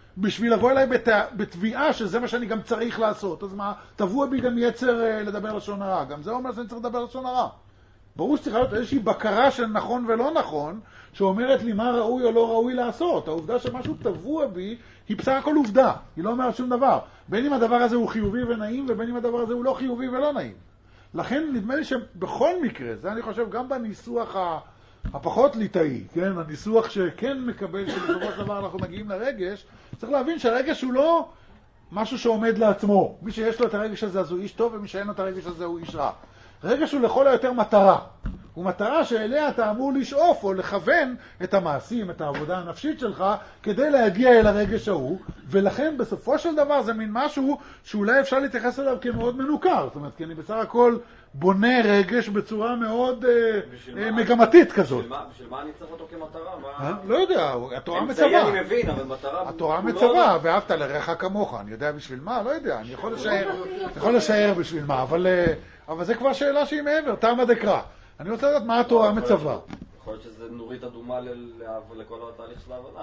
בשביל לבוא אליי בת... בתביעה שזה מה שאני גם צריך לעשות. אז מה, טבוע בי גם יצר uh, לדבר לשון הרע. גם זה אומר שאני צריך לדבר לשון הרע. ברור שצריכה להיות איזושהי בקרה של נכון ולא נכון, שאומרת לי מה ראוי או לא ראוי לעשות. העובדה שמשהו טבוע בי היא בסך הכל עובדה. היא לא אומרת שום דבר. בין אם הדבר הזה הוא חיובי ונעים, ובין אם הדבר הזה הוא לא חיובי ולא נעים. לכן נדמה לי שבכל מקרה, זה אני חושב גם בניסוח הפחות ליטאי, כן? הניסוח שכן מקבל שבסופו של דבר אנחנו מגיעים לרגש, צריך להבין שהרגש הוא לא משהו שעומד לעצמו. מי שיש לו את הרגש הזה אז הוא איש טוב, ומי שאין לו את הרגש הזה הוא איש רע. רגש הוא לכל היותר מטרה. הוא מטרה שאליה אתה אמור לשאוף או לכוון את המעשים, את העבודה הנפשית שלך, כדי להגיע אל הרגש ההוא, ולכן בסופו של דבר זה מין משהו שאולי אפשר להתייחס אליו כמאוד מנוכר. זאת אומרת, כי אני בסך הכל בונה רגש בצורה מאוד אה, אה, מגמתית כזאת. בשביל מה, בשביל מה אני צריך אותו כמטרה? אה? לא יודע, התורה מצווה. אמצעי אני מבין, אבל מטרה... התורה מצווה, ואהבת לרעך כמוך. אני יודע בשביל מה? לא יודע, אני יכול לשער, יכול לשער בשביל מה, אבל, אבל זה כבר שאלה שהיא מעבר, תמה דקרא. אני רוצה לדעת מה התורה מצווה. יכול להיות שזה נורית אדומה לכל התהליך של העבודה.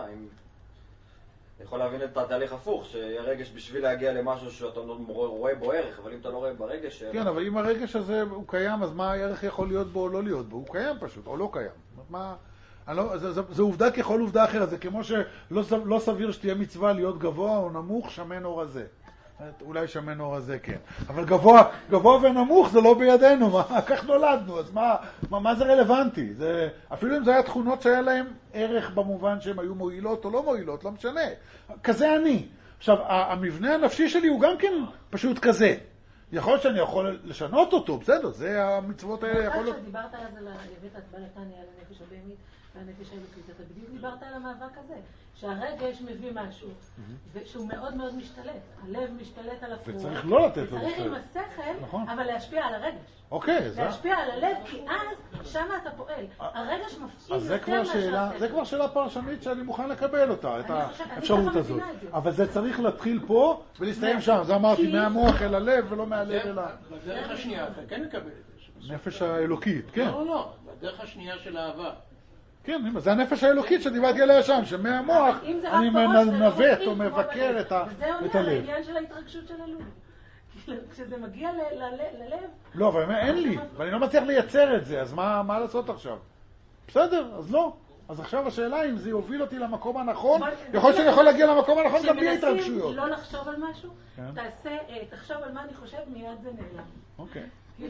אני יכול להבין את התהליך הפוך, שהרגש בשביל להגיע למשהו שאתה רואה בו ערך, אבל אם אתה לא רואה ברגש... כן, אבל אם הרגש הזה הוא קיים, אז מה הערך יכול להיות בו או לא להיות בו? הוא קיים פשוט, או לא קיים. מה... לא, זה, זה, זה עובדה ככל עובדה אחרת, זה כמו שלא לא סביר שתהיה מצווה להיות גבוה או נמוך, שמן או רזה. אולי שמן או רזה, כן. אבל גבוה, גבוה ונמוך זה לא בידינו, מה, כך נולדנו, אז מה, מה, מה זה רלוונטי? זה, אפילו אם זה היה תכונות שהיה להם ערך במובן שהם היו מועילות או לא מועילות, לא משנה. כזה אני. עכשיו, המבנה הנפשי שלי הוא גם כן פשוט כזה. יכול להיות שאני יכול לשנות אותו, בסדר, זה המצוות האלה יכול להיות... כשדיברת אז על הבאת הצבא לתניה, על הנפש הבהמית והנפש האלוקית, אתה בדיוק דיברת על המאבק הזה, שהרגש מביא משהו, ושהוא מאוד מאוד משתלט, הלב משתלט על הפרוע, וצריך לא לתת לו וצריך עם השכל, אבל להשפיע על הרגש. אוקיי, זה... להשפיע על הלב, כי אז שמה אתה פועל. הרגש מפעיל אז יותר מהשכל. זה כבר שאלה פרשנית שאני מוכן לקבל אותה, את האפשרות הזאת. אבל זה צריך להתחיל פה ולהסתיים שם. זה אמרתי, מהמוח אל הלב ולא מהלב אל ה... בדרך השנייה, אתה כן מקבל את זה. נפש האלוקית, כן. לא, לא, בדרך השנייה של האהבה. כן, זה הנפש האלוקית שדיברתי עליה שם, שמהמוח אני מנווט או מבקר את הלב. וזה אומר על העניין של ההתרגשות של הלב. כשזה מגיע ללב... לא, אבל אין לי, ואני לא מצליח לייצר את זה, אז מה לעשות עכשיו? בסדר, אז לא. אז עכשיו השאלה אם זה יוביל אותי למקום הנכון, יכול שאני יכול להגיע למקום הנכון גם בלי התרגשויות. כשמנסים לא לחשוב על משהו, תחשוב על מה אני חושב, מיד זה נעלם. אוקיי.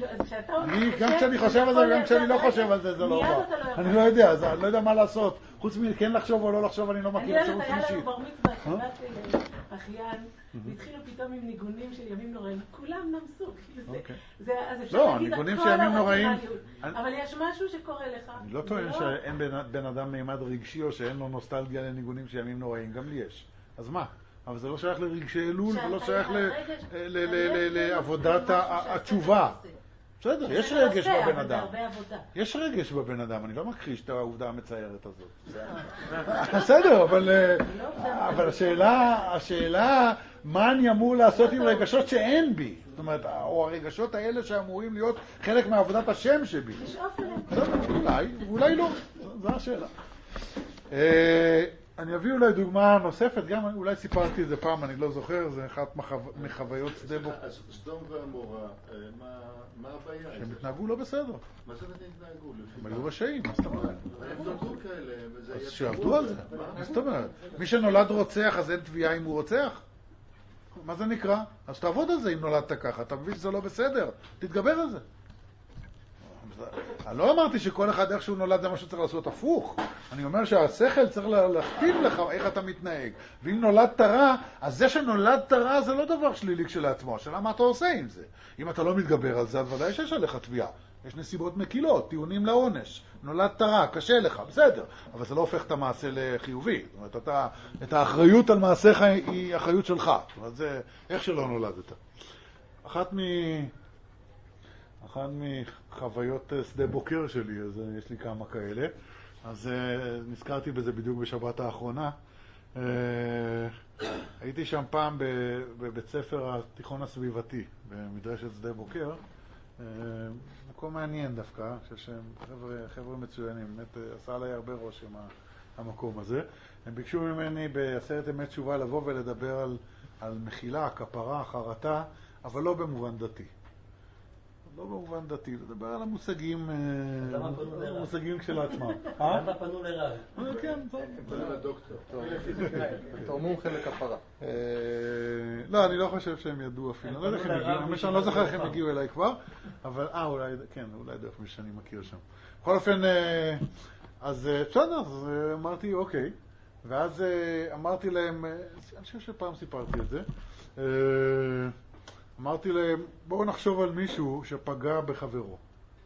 גם כשאני חושב על זה וגם כשאני לא חושב על זה, זה לא בא. אני לא יודע, אני לא יודע מה לעשות. חוץ מכן לחשוב או לא לחשוב, אני לא מכיר אפשרות שלישית. שלישית. היה לנו בר מצווה, שבת אחיין, והתחילו פתאום עם ניגונים של ימים נוראים. כולם נמסו. לא, הניגונים של ימים נוראים... אבל יש משהו שקורה לך. אני לא טוען שאין בן אדם מימד רגשי או שאין לו נוסטלגיה לניגונים של ימים נוראים. גם לי יש. אז מה? אבל זה לא שייך לרגשי אלול ולא שייך לעבודת התשובה. בסדר, יש רגש בבן אדם. יש רגש בבן אדם, אני לא מכחיש את העובדה המציירת הזאת. בסדר, אבל השאלה, מה אני אמור לעשות עם רגשות שאין בי? זאת אומרת, או הרגשות האלה שאמורים להיות חלק מעבודת השם שבי. אולי, אולי לא. זו השאלה. אני אביא אולי דוגמה נוספת, גם אולי סיפרתי את זה פעם, אני לא זוכר, זה אחת מחוויות שדה בוקר. אז סדום ועמורה, מה הבעיה? שהם התנהגו לא בסדר. מה זה התנהגו? הם היו רשעים, מה זאת אומרת? הם נולדו כאלה, וזה... אז שעבדו על זה, מה זאת אומרת? מי שנולד רוצח, אז אין תביעה אם הוא רוצח? מה זה נקרא? אז תעבוד על זה אם נולדת ככה, אתה מבין שזה לא בסדר, תתגבר על זה. אני לא אמרתי שכל אחד איך שהוא נולד זה מה שצריך לעשות הפוך. אני אומר שהשכל צריך להכתיב לך איך אתה מתנהג. ואם נולדת רע, אז זה שנולדת רע זה לא דבר שלילי כשלעצמו. השאלה מה אתה עושה עם זה? אם אתה לא מתגבר על זה, אז ודאי שיש עליך תביעה. יש נסיבות מקילות, טיעונים לעונש. נולדת רע, קשה לך, בסדר. אבל זה לא הופך את המעשה לחיובי. זאת אומרת, אתה, את האחריות על מעשיך היא אחריות שלך. זאת אומרת, זה איך שלא נולדת. אחת מ... אחת מחוויות שדה בוקר שלי, אז יש לי כמה כאלה. אז נזכרתי בזה בדיוק בשבת האחרונה. הייתי שם פעם בבית ספר התיכון הסביבתי, במדרשת שדה בוקר. מקום מעניין דווקא, שהם חבר'ה, חבר'ה מצוינים. באמת עשה עליי הרבה רושם המקום הזה. הם ביקשו ממני בעשרת ימי תשובה לבוא ולדבר על, על מחילה, כפרה, חרטה, אבל לא במובן דתי. לא במובן דתי, לדבר על המושגים, המושגים כשלעצמם. למה פנו לרב? כן, פנו לדוקטור. אתה מומחה לכפרה. לא, אני לא חושב שהם ידעו אפילו. אני לא יודע איך הם הגיעו, אני לא זוכר איך הם הגיעו אליי כבר, אבל אה, אולי, כן, אולי דרך מי שאני מכיר שם. בכל אופן, אז בסדר, אז אמרתי, אוקיי. ואז אמרתי להם, אני חושב שפעם סיפרתי את זה, אמרתי להם, בואו נחשוב על מישהו שפגע בחברו.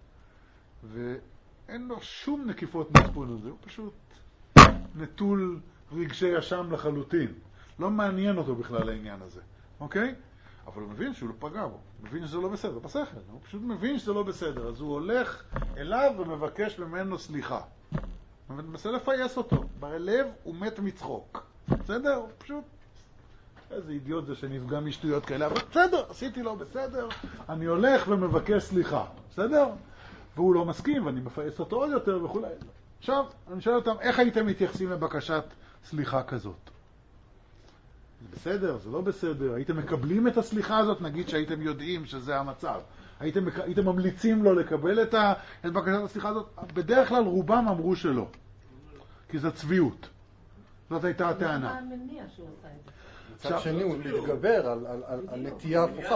ואין לו שום נקיפות מצפון הזה, הוא פשוט נטול רגשי אשם לחלוטין. לא מעניין אותו בכלל העניין הזה, אוקיי? אבל הוא מבין שהוא לא פגע בו, מבין שזה לא בסדר, בשכל, הוא פשוט מבין שזה לא בסדר, אז הוא הולך אליו ומבקש ממנו סליחה. הוא מנסה לפייס אותו, בלב הוא מת מצחוק, בסדר? הוא פשוט... איזה אידיוט זה שנפגע משטויות כאלה, אבל בסדר, עשיתי לו בסדר, אני הולך ומבקש סליחה, בסדר? והוא לא מסכים, ואני מפייס אותו עוד יותר וכו'. עכשיו, אני שואל אותם, איך הייתם מתייחסים לבקשת סליחה כזאת? זה בסדר, זה לא בסדר, הייתם מקבלים את הסליחה הזאת, נגיד שהייתם יודעים שזה המצב. הייתם, הייתם ממליצים לו לקבל את, ה, את בקשת הסליחה הזאת? בדרך כלל רובם אמרו שלא, כי זה צביעות. זאת הייתה הטענה. מה המניע שהוא עושה את זה? מצד שני הוא להתגבר על, על, על, על נטייה הפוכה.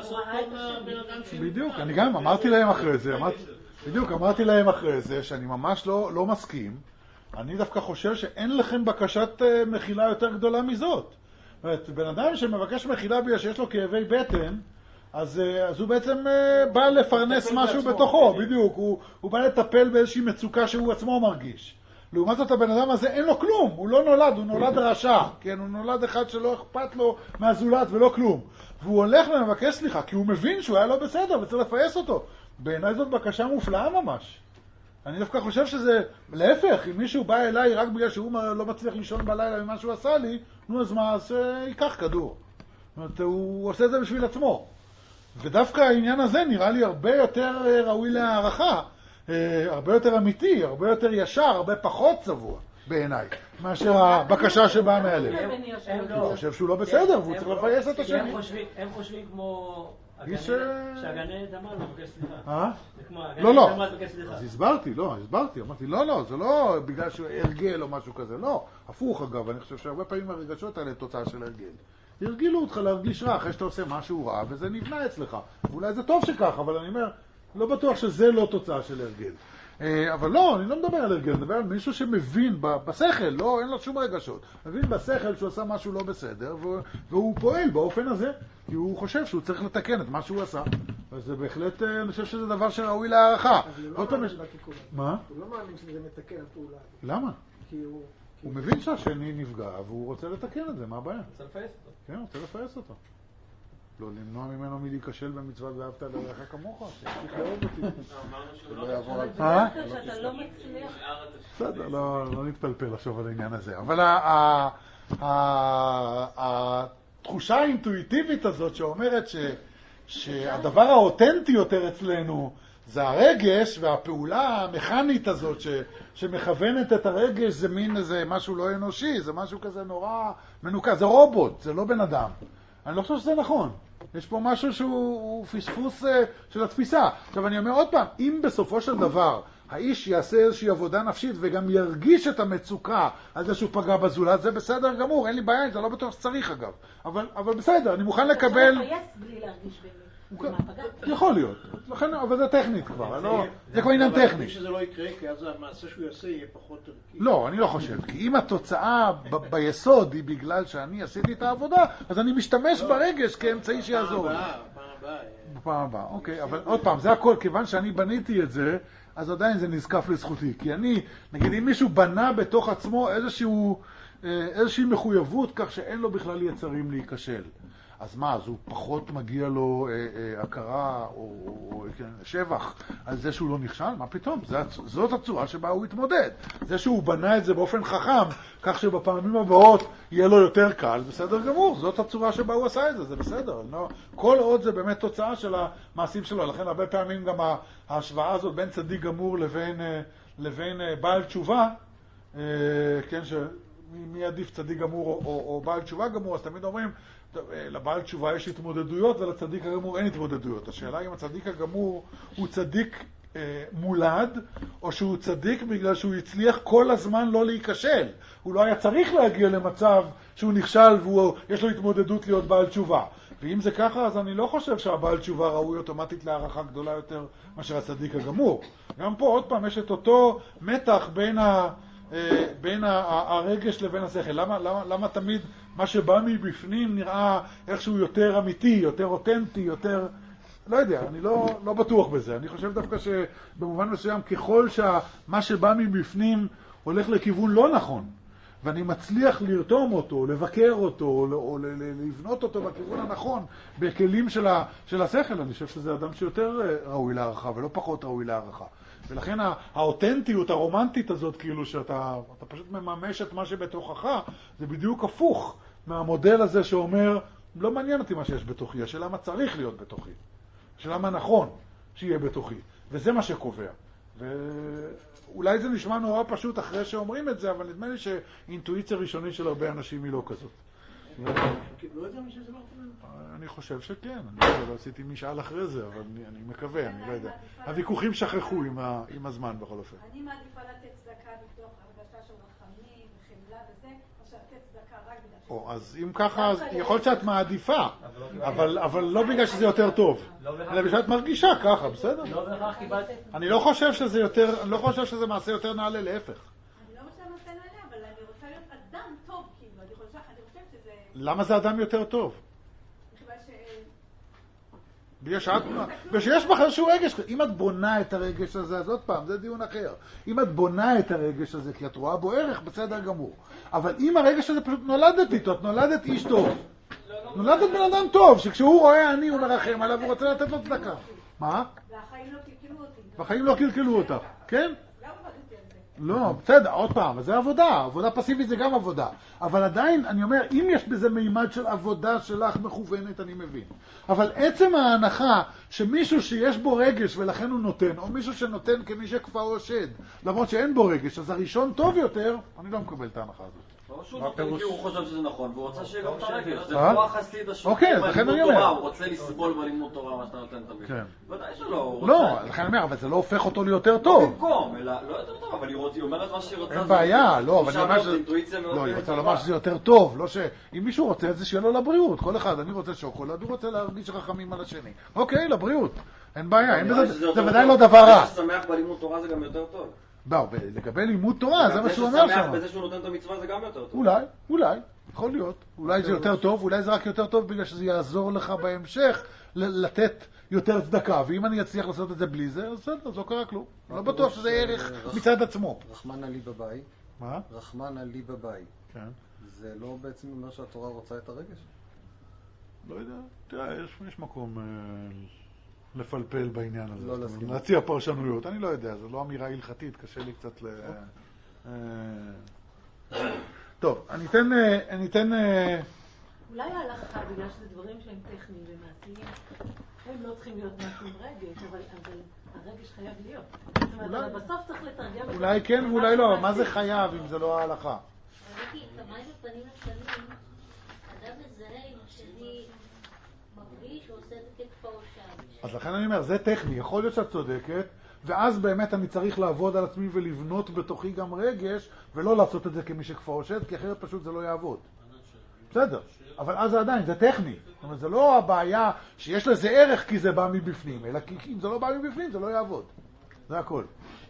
בדיוק, אני גם אמרתי להם אחרי זה, אמרתי, בדיוק, אמרתי להם אחרי זה שאני ממש לא, לא מסכים. אני דווקא חושב שאין לכם בקשת מחילה יותר גדולה מזאת. בן אדם שמבקש מחילה בגלל שיש לו כאבי בטן, אז, אז הוא בעצם בא לפרנס משהו בתוכו, בדיוק, הוא, הוא בא לטפל באיזושהי מצוקה שהוא עצמו מרגיש. לעומת זאת הבן אדם הזה אין לו כלום, הוא לא נולד, הוא נולד רשע, כן? הוא נולד אחד שלא אכפת לו מהזולת ולא כלום. והוא הולך ומבקש סליחה, כי הוא מבין שהוא היה לא בסדר וצריך לפייס אותו. בעיניי זאת בקשה מופלאה ממש. אני דווקא חושב שזה, להפך, אם מישהו בא אליי רק בגלל שהוא לא מצליח לישון בלילה ממה שהוא עשה לי, נו אז מה, אז ייקח כדור. זאת אומרת, הוא עושה את זה בשביל עצמו. ודווקא העניין הזה נראה לי הרבה יותר ראוי להערכה, הרבה יותר אמיתי, הרבה יותר ישר, הרבה פחות צבוע בעיניי, מאשר הבקשה שבאה מהלב. הוא חושב שהוא לא בסדר, והוא צריך לפייס את השני. הם חושבים כמו שהגננת אמר לבקש סליחה. אה? לא, לא, לא. אז הסברתי, לא, הסברתי. אמרתי, לא, לא, זה לא בגלל שהוא הרגל או משהו כזה, לא. הפוך אגב, אני חושב שהרבה פעמים הרגשות האלה תוצאה של הרגל. הרגילו אותך להרגיש רע אחרי שאתה עושה משהו רע, וזה נבנה אצלך. אולי זה טוב שכך, אבל אני אומר, לא בטוח שזה לא תוצאה של הרגל. אבל לא, אני לא מדבר על הרגל, אני מדבר על מישהו שמבין בשכל, לא, אין לו שום רגשות. מבין בשכל שהוא עשה משהו לא בסדר, והוא פועל באופן הזה, כי הוא חושב שהוא צריך לתקן את מה שהוא עשה. וזה בהחלט, אני חושב שזה דבר שראוי להערכה. אז הוא לא מאמין בתיקון. מה? הוא לא מאמין שזה מתקן הפעולה. למה? כי הוא... הוא מבין שהשני נפגע, והוא רוצה לתקן את זה, מה הבעיה? רוצה לפייס אותו. כן, הוא רוצה לפייס אותו. לא למנוע ממנו מלהיכשל במצוות ואהבת לרעך כמוך, שצריך לאהוב אותי. לא יעבור על זה. אה? שאתה לא מצליח. בסדר, לא נתפלפל לחשוב על העניין הזה. אבל התחושה האינטואיטיבית הזאת שאומרת שהדבר האותנטי יותר אצלנו זה הרגש, והפעולה המכנית הזאת ש, שמכוונת את הרגש זה מין איזה משהו לא אנושי, זה משהו כזה נורא מנוקה, זה רובוט, זה לא בן אדם. אני לא חושב שזה נכון. יש פה משהו שהוא פספוס של התפיסה. עכשיו אני אומר עוד פעם, אם בסופו של דבר האיש יעשה איזושהי עבודה נפשית וגם ירגיש את המצוקה על זה שהוא פגע בזולת, זה בסדר גמור, אין לי בעיה, זה לא בטוח שצריך אגב. אבל, אבל בסדר, אני מוכן לקבל... אתה יכול בלי להרגיש באמת. יכול להיות, לכן, אבל זה טכנית כבר, זה כבר עניין טכני. אבל שזה לא יקרה, כי אז המעשה שהוא יעשה יהיה פחות ערכי. לא, אני לא חושב, כי אם התוצאה ביסוד היא בגלל שאני עשיתי את העבודה, אז אני משתמש ברגש כאמצעי שיעזור. פעם הבאה, פעם הבאה. פעם הבאה, אוקיי, אבל עוד פעם, זה הכל, כיוון שאני בניתי את זה, אז עדיין זה נזקף לזכותי, כי אני, נגיד, אם מישהו בנה בתוך עצמו איזשהו, איזושהי מחויבות, כך שאין לו בכלל יצרים להיכשל. אז מה, אז הוא פחות מגיע לו אה, אה, הכרה או, או כן, שבח על זה שהוא לא נכשל? מה פתאום? זאת, זאת הצורה שבה הוא התמודד. זה שהוא בנה את זה באופן חכם, כך שבפעמים הבאות יהיה לו יותר קל, בסדר גמור. זאת הצורה שבה הוא עשה את זה, זה בסדר. לא? כל עוד זה באמת תוצאה של המעשים שלו. לכן הרבה פעמים גם ההשוואה הזאת בין צדיק גמור לבין, לבין בעל תשובה, כן, שמי עדיף צדיק גמור או, או, או בעל תשובה גמור, אז תמיד אומרים, לבעל תשובה יש התמודדויות ולצדיק הגמור אין התמודדויות. השאלה אם הצדיק הגמור הוא צדיק אה, מולד, או שהוא צדיק בגלל שהוא הצליח כל הזמן לא להיכשל. הוא לא היה צריך להגיע למצב שהוא נכשל ויש לו התמודדות להיות בעל תשובה. ואם זה ככה, אז אני לא חושב שהבעל תשובה ראוי אוטומטית להערכה גדולה יותר מאשר הצדיק הגמור. גם פה עוד פעם יש את אותו מתח בין, ה, אה, בין ה, הרגש לבין השכל. למה, למה, למה תמיד מה שבא מבפנים נראה איכשהו יותר אמיתי, יותר אותנטי, יותר... לא יודע, אני לא, לא בטוח בזה. אני חושב דווקא שבמובן מסוים, ככל שמה שבא מבפנים הולך לכיוון לא נכון, ואני מצליח לרתום אותו, לבקר אותו, או, או לבנות אותו בכיוון הנכון, בכלים של, ה, של השכל, אני חושב שזה אדם שיותר ראוי להערכה, ולא פחות ראוי להערכה. ולכן האותנטיות, הרומנטית הזאת, כאילו שאתה אתה פשוט מממש את מה שבתוכך, זה בדיוק הפוך מהמודל הזה שאומר, לא מעניין אותי מה שיש בתוכי, השאלה מה צריך להיות בתוכי. השאלה מה נכון שיהיה בתוכי. וזה מה שקובע. ואולי זה נשמע נורא פשוט אחרי שאומרים את זה, אבל נדמה לי שאינטואיציה ראשונית של הרבה אנשים היא לא כזאת. קיבלו את זה משהו זה לא חושב? אני חושב שכן. אני לא עשיתי משאל אחרי זה, אבל אני מקווה, אני לא יודע. הוויכוחים שכחו עם הזמן בכל אופן. אני מעדיפה לתת צדקה בתוך הרגשה של רחמים וחמלה וזה, עכשיו לתת צדקה רק בגלל ש... או, אז אם ככה, יכול להיות שאת מעדיפה, אבל לא בגלל שזה יותר טוב. אלא בגלל שאת מרגישה ככה, בסדר? לא בהכרח קיבלתי. אני לא חושב שזה יותר, אני לא חושב שזה מעשה יותר נעלה, להפך. אני לא רוצה מעשה נעלה, אבל אני רוצה להיות אדם טוב, כאילו, אני חושבת שזה... למה זה אדם יותר טוב? מכיוון ש... ושיש בך איזשהו רגש, אם את בונה את הרגש הזה, אז עוד פעם, זה דיון אחר. אם את בונה את הרגש הזה, כי את רואה בו ערך, בסדר גמור. אבל אם הרגש הזה פשוט נולדת איתו, את נולדת איש טוב. נולדת בן אדם טוב, שכשהוא רואה אני, הוא מרחם עליו, הוא רוצה לתת לו צדקה. מה? והחיים לא קלקלו אותי. והחיים לא קלקלו אותך, כן? גם עבדתי על זה. לא, בסדר, עוד פעם, זה עבודה, עבודה פסיבית זה גם עבודה. אבל עדיין, אני אומר, אם יש בזה מימד של עבודה שלך מכוונת, אני מבין. אבל עצם ההנחה שמישהו שיש בו רגש ולכן הוא נותן, או מישהו שנותן כמי שכפאו או שד, למרות שאין בו רגש, אז הראשון טוב יותר, אני לא מקבל את ההנחה הזאת. הוא נותן כי הוא חושב שזה נכון, והוא רוצה שיהיה גם את הרגש. זה אה? כוח חסיד השוטים אוקיי, אז לכן אני אומר. הוא רוצה לסבול בלימוד תורה מה שאתה נותן תמיד. כן. ודאי שלא, הוא לא, רוצה... לכן אני אומר, אבל זה לא הופך אותו ליותר טוב. במקום, אלא לא יותר טוב, אבל היא אומרת מה שהיא רוצה. אין בעיה, לא, אבל אני אומר שזה... שזה... לא, היא רוצה לומר שזה יותר טוב, לא ש... אם מישהו רוצה את זה, שיהיה לו לבריאות. כל אחד, אני רוצה שוקולד, הוא רוצה להרגיש רחמים על השני. אוקיי, לבריאות. אין בעיה, אין בזה... זה ודאי לא דבר רע. מי ששמח בלימוד תורה זה גם יותר טוב. לא, לגבי לימוד תורה, זה מה שהוא אומר שם. ששמח בזה שהוא נותן את המצווה זה גם יותר טוב. אולי, אולי, יכול להיות. אולי זה יותר טוב, אולי זה רק יותר טוב בגלל שזה יעזור לך בהמשך לתת יותר צדקה. ואם אני אצליח לעשות את זה בלי זה, אז בסדר, אז לא קרה כלום. לא בטוח שזה ערך מצד עצמו. רחמן עלי בבאי. מה? רחמן עלי בבאי. כן. זה לא בעצם אומר שהתורה רוצה את הרגש? לא יודע. תראה, יש מקום לפלפל בעניין הזה. לא להסכים. להציע פרשנויות. אני לא יודע, זו לא אמירה הלכתית, קשה לי קצת ל... טוב, אני אתן... אני אתן... אולי ההלכה, בגלל שזה דברים שהם טכניים ומעשיים, הם לא צריכים להיות משהו עם רגש, אבל הרגש חייב להיות. זאת אומרת, בסוף צריך לתרגם... אולי כן ואולי לא, מה זה חייב אם זה לא ההלכה? ראיתי כמה בפנים לשנים, אדם מזהה עם השני מרגיש או עושה את זה כתפאו שם. אז לכן אני אומר, זה טכני, יכול להיות שאת צודקת, ואז באמת אני צריך לעבוד על עצמי ולבנות בתוכי גם רגש, ולא לעשות את זה כמי שכפאו שד, כי אחרת פשוט זה לא יעבוד. בסדר, אבל אז זה עדיין, זה טכני. זאת אומרת, זה לא הבעיה שיש לזה ערך כי זה בא מבפנים, אלא כי אם זה לא בא מבפנים, זה לא יעבוד. זה הכל.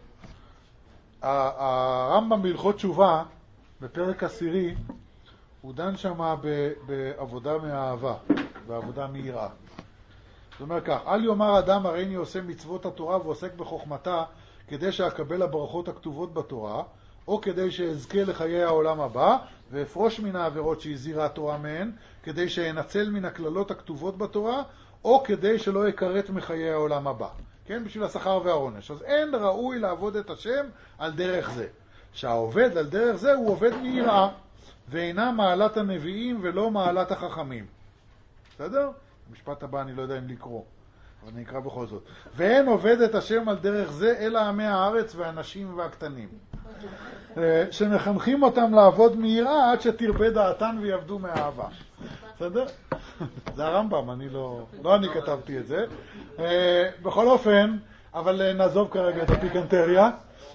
הרמב"ם בהלכות תשובה, בפרק עשירי, הוא דן שמה בעבודה מהאהבה, בעבודה מיראה. זאת אומרת כך, אל יאמר אדם הרי אני עושה מצוות התורה ועוסק בחוכמתה כדי שאקבל הברכות הכתובות בתורה, או כדי שאזכה לחיי העולם הבא, ואפרוש מן העבירות שהזהירה התורה מהן, כדי שאנצל מן הכללות הכתובות בתורה, או כדי שלא יקראת מחיי העולם הבא. כן, בשביל השכר והעונש. אז אין ראוי לעבוד את השם על דרך זה. שהעובד על דרך זה הוא עובד מיראה, ואינה מעלת הנביאים ולא מעלת החכמים. בסדר? המשפט הבא אני לא יודע אם לקרוא, אבל אני אקרא בכל זאת. ואין עובד את השם על דרך זה אלא עמי הארץ והאנשים והקטנים. שמחנכים אותם לעבוד מיראה עד שתרבה דעתן ויעבדו מהאהבה. בסדר? זה הרמב"ם, אני לא, לא אני כתבתי את זה. בכל אופן, אבל נעזוב כרגע את הפיקנטריה.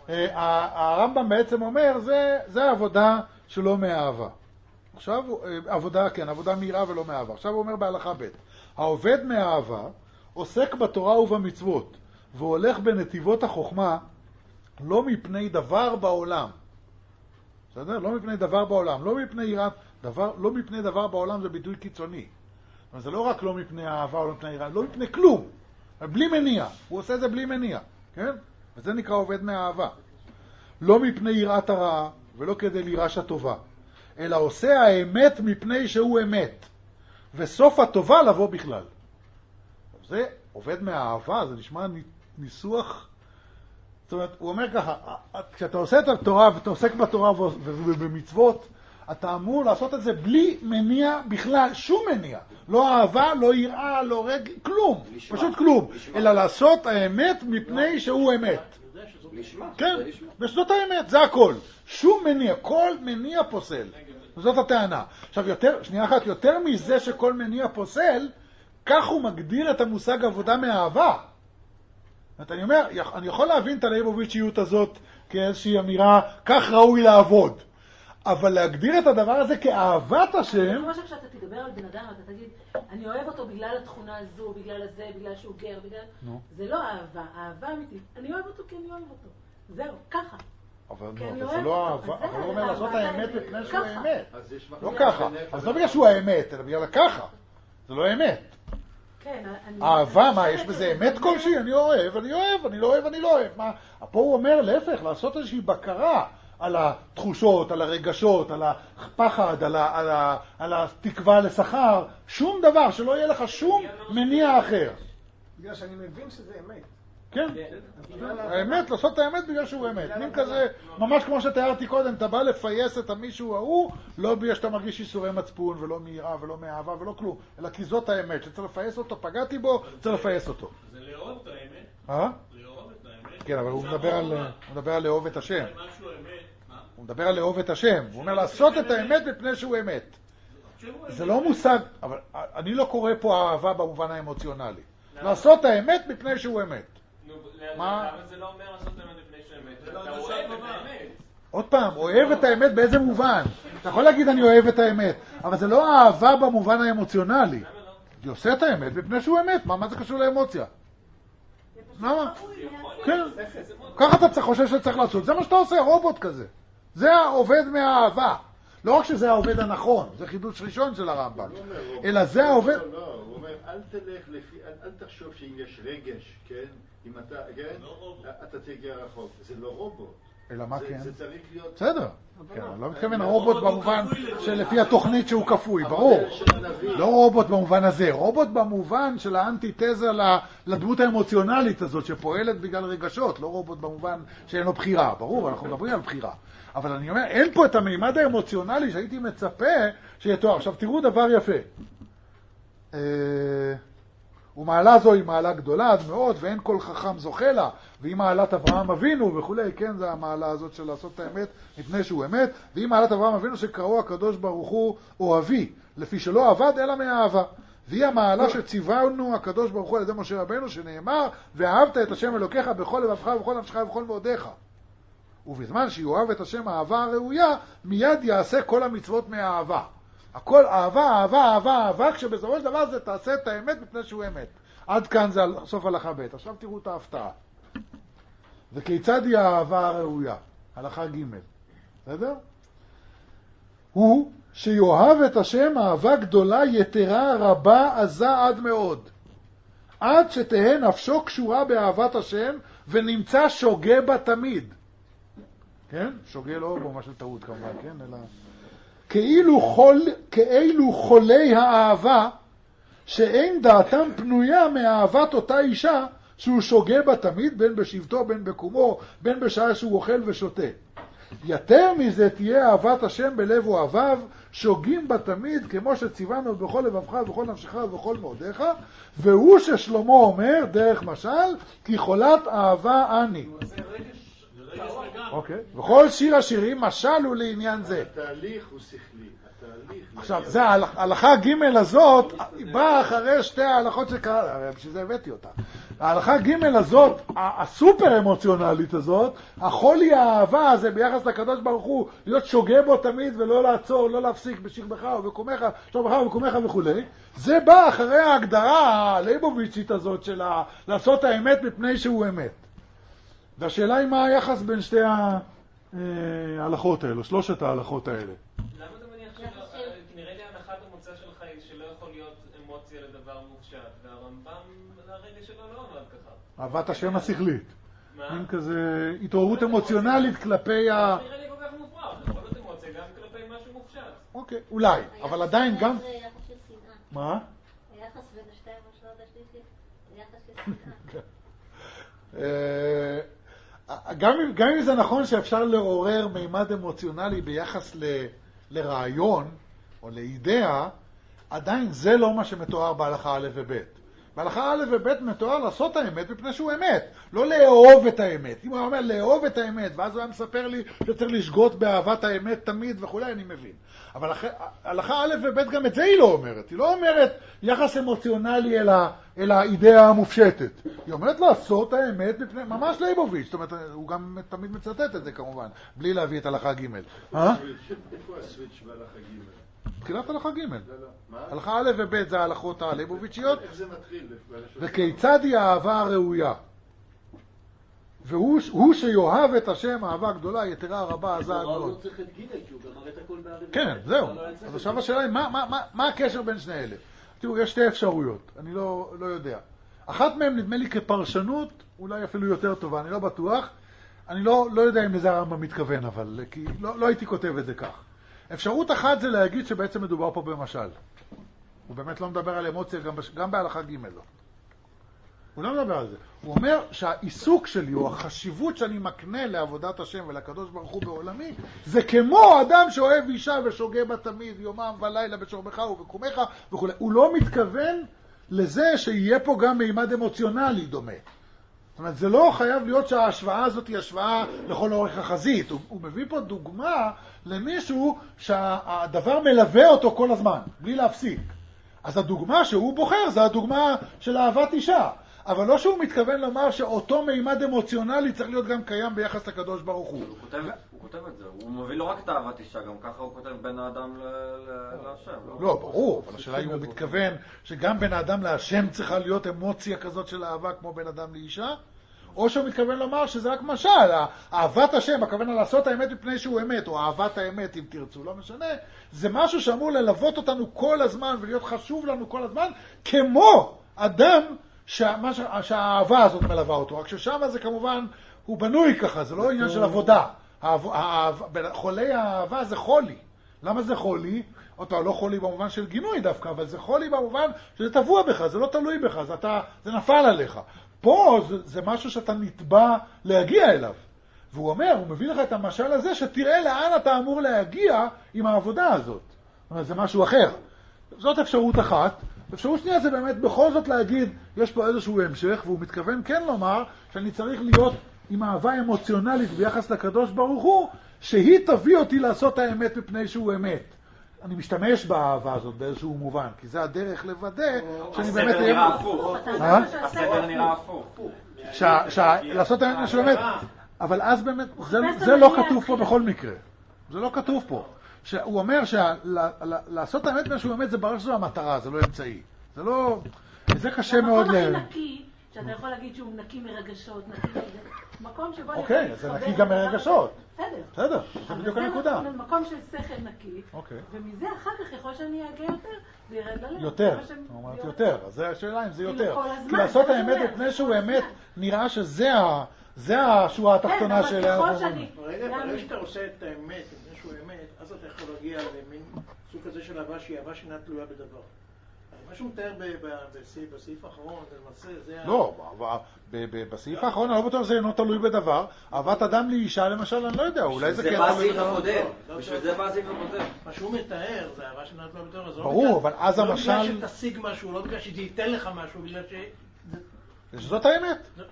הרמב"ם בעצם אומר, זה, זה עבודה שלא מאהבה. עכשיו, עבודה, כן, עבודה מיראה ולא מאהבה. עכשיו הוא אומר בהלכה ב' העובד מאהבה עוסק בתורה ובמצוות, והולך בנתיבות החוכמה לא מפני דבר בעולם. בסדר? לא מפני דבר בעולם, לא מפני יראת, דבר, לא מפני דבר בעולם זה ביטוי קיצוני. אבל זה לא רק לא מפני אהבה או לא מפני יראה, לא מפני כלום. בלי מניע. הוא עושה זה בלי מניע. כן? וזה נקרא עובד מאהבה. לא מפני יראת הרעה ולא כדי לירש הטובה, אלא עושה האמת מפני שהוא אמת. וסוף הטובה לבוא בכלל. זה עובד מהאהבה, זה נשמע ניסוח. זאת אומרת, הוא אומר ככה, כשאתה עושה את התורה ואתה עוסק בתורה ובמצוות, אתה אמור לעשות את זה בלי מניע בכלל, שום מניע. לא אהבה, לא יראה, לא רגע, כלום. פשוט כלום. אלא לעשות האמת מפני שהוא אמת. כן, וזאת האמת, זה הכל. שום מניע, כל מניע פוסל. זאת הטענה. עכשיו, יותר, שנייה אחת, יותר מזה שכל מניע פוסל, כך הוא מגדיר את המושג עבודה מאהבה. אני אומר, אני יכול להבין את הליבוביצ'יות הזאת כאיזושהי אמירה, כך ראוי לעבוד. אבל להגדיר את הדבר הזה כאהבת השם... אני חושב שאתה תדבר על בן אדם, אתה תגיד, אני אוהב אותו בגלל התכונה הזו, בגלל הזה, בגלל שהוא גר, בגלל... זה לא אהבה, אהבה אמיתית. אני אוהב אותו כי אני אוהב אותו. זהו, ככה. אבל זה לא אהבה, אבל הוא אומר לעשות האמת לפני שהוא האמת. לא ככה. אז לא בגלל שהוא האמת, אלא בגלל ככה. זה לא האמת. אהבה, מה, יש בזה אמת כלשהי? אני אוהב, אני אוהב, אני לא אוהב, אני לא אוהב. מה? פה הוא אומר להפך, לעשות איזושהי בקרה על התחושות, על הרגשות, על הפחד, על, ה, על, ה, על התקווה לשכר, שום דבר, שלא יהיה לך שום מניע אחר. בגלל שאני מבין שזה אמת. כן, האמת, לעשות את האמת בגלל שהוא אמת. מין כזה, ממש כמו שתיארתי קודם, אתה בא לפייס את המישהו ההוא, לא בגלל שאתה מרגיש איסורי מצפון, ולא מיראה, ולא מאהבה, ולא כלום, אלא כי זאת האמת, שצריך לפייס אותו, פגעתי בו, צריך לפייס אותו. זה לאהוב את האמת? אה? לאהוב את האמת? כן, אבל הוא מדבר על לאהוב את השם. הוא מדבר על לאהוב את השם. הוא אומר לעשות את האמת מפני שהוא אמת. זה לא מושג, אבל אני לא קורא פה אהבה במובן האמוציונלי. לעשות האמת מפני שהוא אמת. למה זה לא אומר לעשות האמת מפני שהוא אמת? אתה אוהב את האמת. עוד פעם, אוהב את האמת באיזה מובן? אתה יכול להגיד אני אוהב את האמת, אבל זה לא אהבה במובן האמוציונלי. אני עושה את האמת מפני שהוא אמת. מה זה קשור לאמוציה? למה? כן. ככה אתה חושב שצריך לעשות. זה מה שאתה עושה, רובוט כזה. זה העובד מהאהבה. לא רק שזה העובד הנכון, זה חידוש ראשון של הרמב"ם, אלא זה העובד... לא, לא, הוא אומר, אל תלך לפי, אל תחשוב שאם יש רגש, כן? אם אתה, כן? אתה תגיע רחוק. זה לא רובוט. אלא מה כן? זה צריך להיות... בסדר. כן, אני לא מתכוון רובוט במובן שלפי התוכנית שהוא כפוי, ברור. לא רובוט במובן הזה, רובוט במובן של האנטיתזה לדמות האמוציונלית הזאת שפועלת בגלל רגשות, לא רובוט במובן שאין לו בחירה, ברור, אנחנו מדברים על בחירה. אבל אני אומר, אין פה את המימד האמוציונלי שהייתי מצפה שיהיה תואר. עכשיו תראו דבר יפה. ומעלה זו היא מעלה גדולה עד מאוד, ואין כל חכם זוכה לה, והיא מעלת אברהם אבינו וכולי, כן, זה המעלה הזאת של לעשות את האמת מפני שהוא אמת, והיא מעלת אברהם אבינו שקראו הקדוש ברוך הוא אוהבי, לפי שלא עבד אלא מאהבה. והיא המעלה שציוונו הקדוש ברוך הוא על ידי משה רבנו, שנאמר, ואהבת את השם אלוקיך בכל לבבך ובכל נפשך ובכל מאודיך. ובזמן שיואב את השם האהבה הראויה, מיד יעשה כל המצוות מהאהבה. הכל אהבה, אהבה, אהבה, אהבה, כשבסופו של דבר זה תעשה את האמת מפני שהוא אמת. עד כאן זה סוף הלכה ב'. עכשיו תראו את ההפתעה. וכיצד היא האהבה הראויה? הלכה ג'. בסדר? הוא שיואב את השם אהבה גדולה, יתרה, רבה, עזה עד מאוד. עד שתהא נפשו קשורה באהבת השם, ונמצא שוגה בה תמיד. כן? שוגה לא במה של טעות כמובן, כן? אלא... כאילו, חול, כאילו חולי האהבה, שאין דעתם פנויה מאהבת אותה אישה, שהוא שוגה בה תמיד, בין בשבטו, בין בקומו, בין בשעה שהוא אוכל ושותה. יותר מזה תהיה אהבת השם בלב אוהביו, שוגים בה תמיד, כמו שציוונו בכל לבבך ובכל נפשך ובכל מאודיך, והוא ששלמה אומר, דרך משל, כי חולת אהבה אני. זה רגש טהור. אוקיי. וכל שיר השירים משל הוא לעניין זה. התהליך הוא שכלי. עכשיו, זה ההלכה ג' הזאת, היא באה אחרי שתי ההלכות שקרה, בשביל זה הבאתי אותה. ההלכה ג' הזאת, הסופר אמוציונלית הזאת, החולי האהבה הזה ביחס לקדוש ברוך הוא, להיות שוגה בו תמיד ולא לעצור, לא להפסיק בשכבך ובקומך, שוכבך ובקומך וכו'. זה בא אחרי ההגדרה הליבוביצ'ית הזאת של לעשות האמת מפני שהוא אמת. והשאלה היא מה היחס בין שתי ההלכות האלו, שלושת ההלכות האלה. למה אתה מניח שלא, נראה לי הנחת המוצא שלך היא שלא יכול להיות אמוציה לדבר מופשט, והרמב"ם לרגע שלו לא עמד ככה. אהבת השם השכלית. מה? אין כזה התעוררות אמוציונלית כלפי ה... נראה לי כל כך מופרח, יכול להיות אמוציה גם כלפי משהו מופשט. אוקיי, אולי, אבל עדיין גם... זה יחס של שנאה. מה? היחס בין השתיים השלעות השלישית, זה יחס של שנאה. גם אם, גם אם זה נכון שאפשר לעורר מימד אמוציונלי ביחס ל, לרעיון או לאידאה, עדיין זה לא מה שמתואר בהלכה א' וב'. בהלכה א' וב' מתואר לעשות האמת מפני שהוא אמת, לא לאהוב את האמת. אם הוא אומר לאהוב את האמת, ואז הוא היה מספר לי שצריך לשגות באהבת האמת תמיד וכו', אני מבין. אבל ההלכה א' וב' גם את זה היא לא אומרת. היא לא אומרת יחס אמוציונלי אל, ה, אל האידאה המופשטת. היא אומרת לעשות האמת מפני, ממש ליבוביץ'. זאת אומרת, הוא גם תמיד מצטט את זה כמובן, בלי להביא את הלכה ג'. אה? איפה הסוויץ' בהלכה ג'? תחילת הלכה ג'. לא, לא. מה? הלכה א' וב' זה ההלכות הליבוביצ'יות. איך זה מתחיל? וכיצד היא האהבה הראויה? והוא שיואהב את השם אהבה גדולה, יתרה רבה, עזה הגדול. הוא לא צריך את גילי, כי הוא גם מראה את הכל בערב. כן, זהו. אז עכשיו השאלה היא, מה, מה, מה, מה הקשר בין שני אלה? תראו, יש שתי אפשרויות, אני לא, לא יודע. אחת מהן נדמה לי כפרשנות, אולי אפילו יותר טובה, אני לא בטוח. אני לא, לא יודע אם לזה הרמב"ם מתכוון, אבל, כי לא, לא הייתי כותב את זה כך. אפשרות אחת זה להגיד שבעצם מדובר פה במשל. הוא באמת לא מדבר על אמוציה, גם, גם בהלכה ג' לא. הוא לא מדבר על זה. הוא אומר שהעיסוק שלי, או החשיבות שאני מקנה לעבודת השם ולקדוש ברוך הוא בעולמי, זה כמו אדם שאוהב אישה ושוגה בה תמיד, יומם ולילה בשוכבך ובקומך וכו'. הוא לא מתכוון לזה שיהיה פה גם מימד אמוציונלי דומה. זאת אומרת, זה לא חייב להיות שההשוואה הזאת היא השוואה לכל אורך החזית. הוא, הוא מביא פה דוגמה למישהו שהדבר מלווה אותו כל הזמן, בלי להפסיק. אז הדוגמה שהוא בוחר זה הדוגמה של אהבת אישה. אבל לא שהוא מתכוון לומר שאותו מימד אמוציונלי צריך להיות גם קיים ביחס לקדוש ברוך הוא. הוא כותב, הוא כותב את זה, הוא מביא לא רק את אהבת אישה, גם ככה הוא כותב בין האדם להשם. לא, ברור, אבל השאלה אם הוא מתכוון שגם בין האדם להשם צריכה להיות אמוציה כזאת של אהבה כמו בין אדם לאישה, או שהוא מתכוון לומר שזה רק משל, אהבת השם, הכוונה לעשות האמת מפני שהוא אמת, או אהבת האמת אם תרצו, לא משנה, זה משהו שאמור ללוות אותנו כל הזמן ולהיות חשוב לנו כל הזמן, כמו אדם שהמה, שהאהבה הזאת מלווה אותו, רק ששם זה כמובן, הוא בנוי ככה, זה לא עניין של עבודה. חולי האהבה זה חולי. למה זה חולי? אותו, לא חולי במובן של גינוי דווקא, אבל זה חולי במובן שזה טבוע בך, זה לא תלוי בך, זה, אתה, זה נפל עליך. פה זה, זה משהו שאתה נתבע להגיע אליו. והוא אומר, הוא מביא לך את המשל הזה, שתראה לאן אתה אמור להגיע עם העבודה הזאת. זאת אומרת, זה משהו אחר. זאת אפשרות אחת. אפשרות שנייה זה באמת בכל זאת להגיד, יש פה איזשהו המשך, והוא מתכוון כן לומר שאני צריך להיות עם אהבה אמוציונלית ביחס לקדוש ברוך הוא, שהיא תביא אותי לעשות האמת מפני שהוא אמת. אני משתמש באהבה הזאת באיזשהו מובן, כי זה הדרך לוודא שאני באמת... הסדר נראה הפוך. הסדר נראה הפוך. לעשות האמת מפני שהוא אמת. אבל אז באמת, זה לא כתוב פה בכל מקרה. זה לא כתוב פה. הוא אומר שלעשות האמת מפני שהוא אמת זה ברור שזו המטרה, זה לא אמצעי. זה לא... זה קשה מאוד ל... המקום הכי נקי, שאתה יכול להגיד שהוא נקי מרגשות, נקי מרגשות. מקום שבו... אוקיי, זה נקי גם מרגשות. בסדר. בסדר, זה בדיוק הנקודה. זה מקום של שכל נקי, ומזה אחר כך יכול שאני אגיע יותר, זה ירד ללב. יותר, אמרת יותר, אז זה השאלה אם זה יותר. כי לעשות האמת מפני שהוא אמת, נראה שזה השורה התחתונה של... ברגע שאתה עושה את האמת, מפני שהוא אמת, אז אתה יכול להגיע למין סוג כזה של אהבה שהיא אהבה שאינה תלויה בדבר. מה שהוא מתאר בסעיף האחרון, למעשה, זה... לא, בסעיף האחרון, אני לא בטוח שזה אינו תלוי בדבר. אהבת אדם לאישה, למשל, אני לא יודע, אולי זה כן תלוי בדבר. בשביל זה בסעיף הקודם. מה שהוא מתאר, זה אהבה שאינה תלויה בדבר. ברור, אבל אז המשל... לא בגלל שתשיג משהו, לא בגלל שתיתן לך משהו, בגלל ש... שזאת האמת.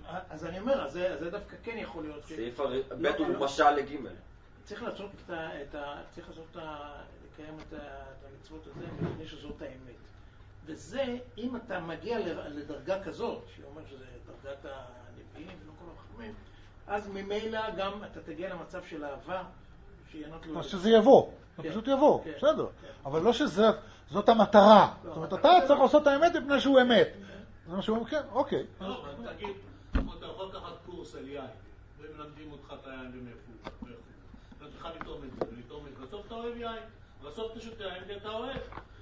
אז אני אומר, אז זה, זה דווקא כן יכול להיות. סעיף ב' הוא משל לג'. צריך לעשות את ה... את ה צריך לעשות את ה... לקיים את, ה, את המצוות הזה, מפני שזאת האמת. וזה, אם אתה מגיע לדרגה כזאת, שאומר שזה דרגת הנביאים ולא כל החכמים, אז ממילא גם אתה תגיע למצב של אהבה, שיענות לו... שזה יבוא, זה פשוט יבוא, בסדר. אבל לא שזאת המטרה. זאת אומרת, אתה צריך לעשות את האמת מפני שהוא אמת. זה מה שהוא אומר, כן, אוקיי. לא, אבל תגיד, אתה יכול לקחת קורס על יין, ומלמדים אותך את היין ומאיפה. אתה צריך לטעום את זה, לטעום את זה. בסוף אתה אוהב יין, בסוף אתה שותה יין כי אתה אוהב.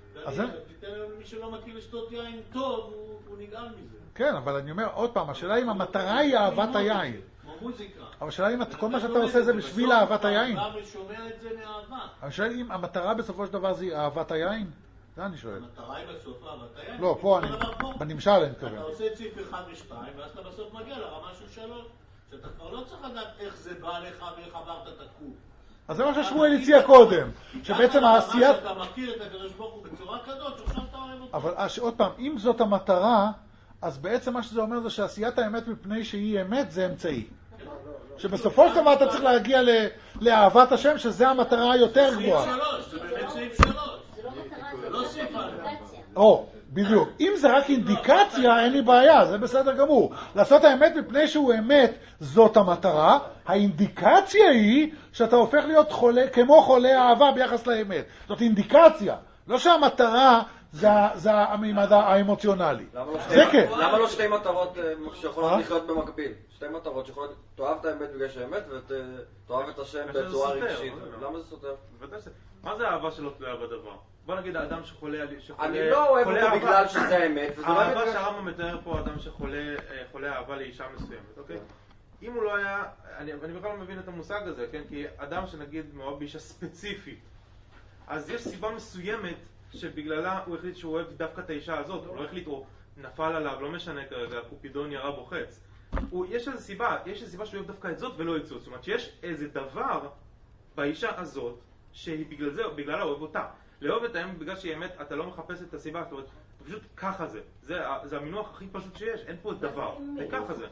תיתן למי שלא מכיר לשתות יין טוב, הוא נגעל מזה. כן, אבל אני אומר, עוד פעם, השאלה אם המטרה היא אהבת היין. כמו מוזיקה. אבל השאלה אם כל מה שאתה עושה זה בשביל אהבת היין. אתה בא ושומע את זה מאהבה. אבל השאלה אם המטרה בסופו של דבר זה אהבת היין? זה אני שואל. המטרה היא בסוף אהבת היין. לא, פה אני, בנמשל אני מתכוון. אתה עושה ציף אחד ושתיים, ואז אתה בסוף מגיע לרמה של שלוש. שאתה כבר לא צריך לדעת איך זה בא לך ואיך עברת את הקוב. אז זה מה ששמואל הציע קודם, שבעצם העשיית... אתה מכיר את הקדוש ברוך הוא בצורה כזאת, שעכשיו אתה אוהב אותו. אבל עוד פעם, אם זאת המטרה, אז בעצם מה שזה אומר זה שעשיית האמת מפני שהיא אמת זה אמצעי. שבסופו של דבר אתה צריך להגיע לאהבת השם, שזה המטרה היותר גבוהה. סעיף שלוש, זה באמת סעיף שלוש. זה לא סעיף אינדיקציה. או, בדיוק. אם זה רק אינדיקציה, אין לי בעיה, זה בסדר גמור. לעשות האמת מפני שהוא אמת, זאת המטרה. האינדיקציה היא שאתה הופך להיות חולה, כמו חולה אהבה ביחס לאמת. זאת אינדיקציה. לא שהמטרה זה הממד האמוציונלי. זה כן. למה לא שתי מטרות שיכולות לחיות במקביל? שתי מטרות שיכולות, תאהב את האמת בגלל שהאמת ותאהב את השם בצורה רגשית. למה זה סותר? מה זה האהבה שלא תלויה בדבר? בוא נגיד האדם שחולה... אני לא אוהב אותו בגלל שזה האמת. האהבה שהרמב"ם מתאר פה אדם שחולה אהבה לאישה מסוימת, אוקיי? אם הוא לא היה... אני בכלל לא מבין את המושג הזה, כן? כי אדם שנגיד מאוהב באישה ספציפית, אז יש סיבה מסוימת שבגללה הוא החליט שהוא אוהב דווקא את האישה הזאת, הוא לא החליט, הוא נפל עליו, לא משנה כרגע, קופידון ירה בו חץ. יש איזו סיבה, יש איזו סיבה שהוא אוהב דווקא את זאת ולא את זאת. זאת אומרת שיש איזה דבר באישה הזאת שהיא בגלל זה, בגללה אוהב אותה. לאהוב את האמת בגלל שהיא אמת, אתה לא מחפש את הסיבה, זאת אומרת, פשוט ככה זה. זה, זה המינוח הכי פשוט שיש, אין פה דבר, זה ככה זה.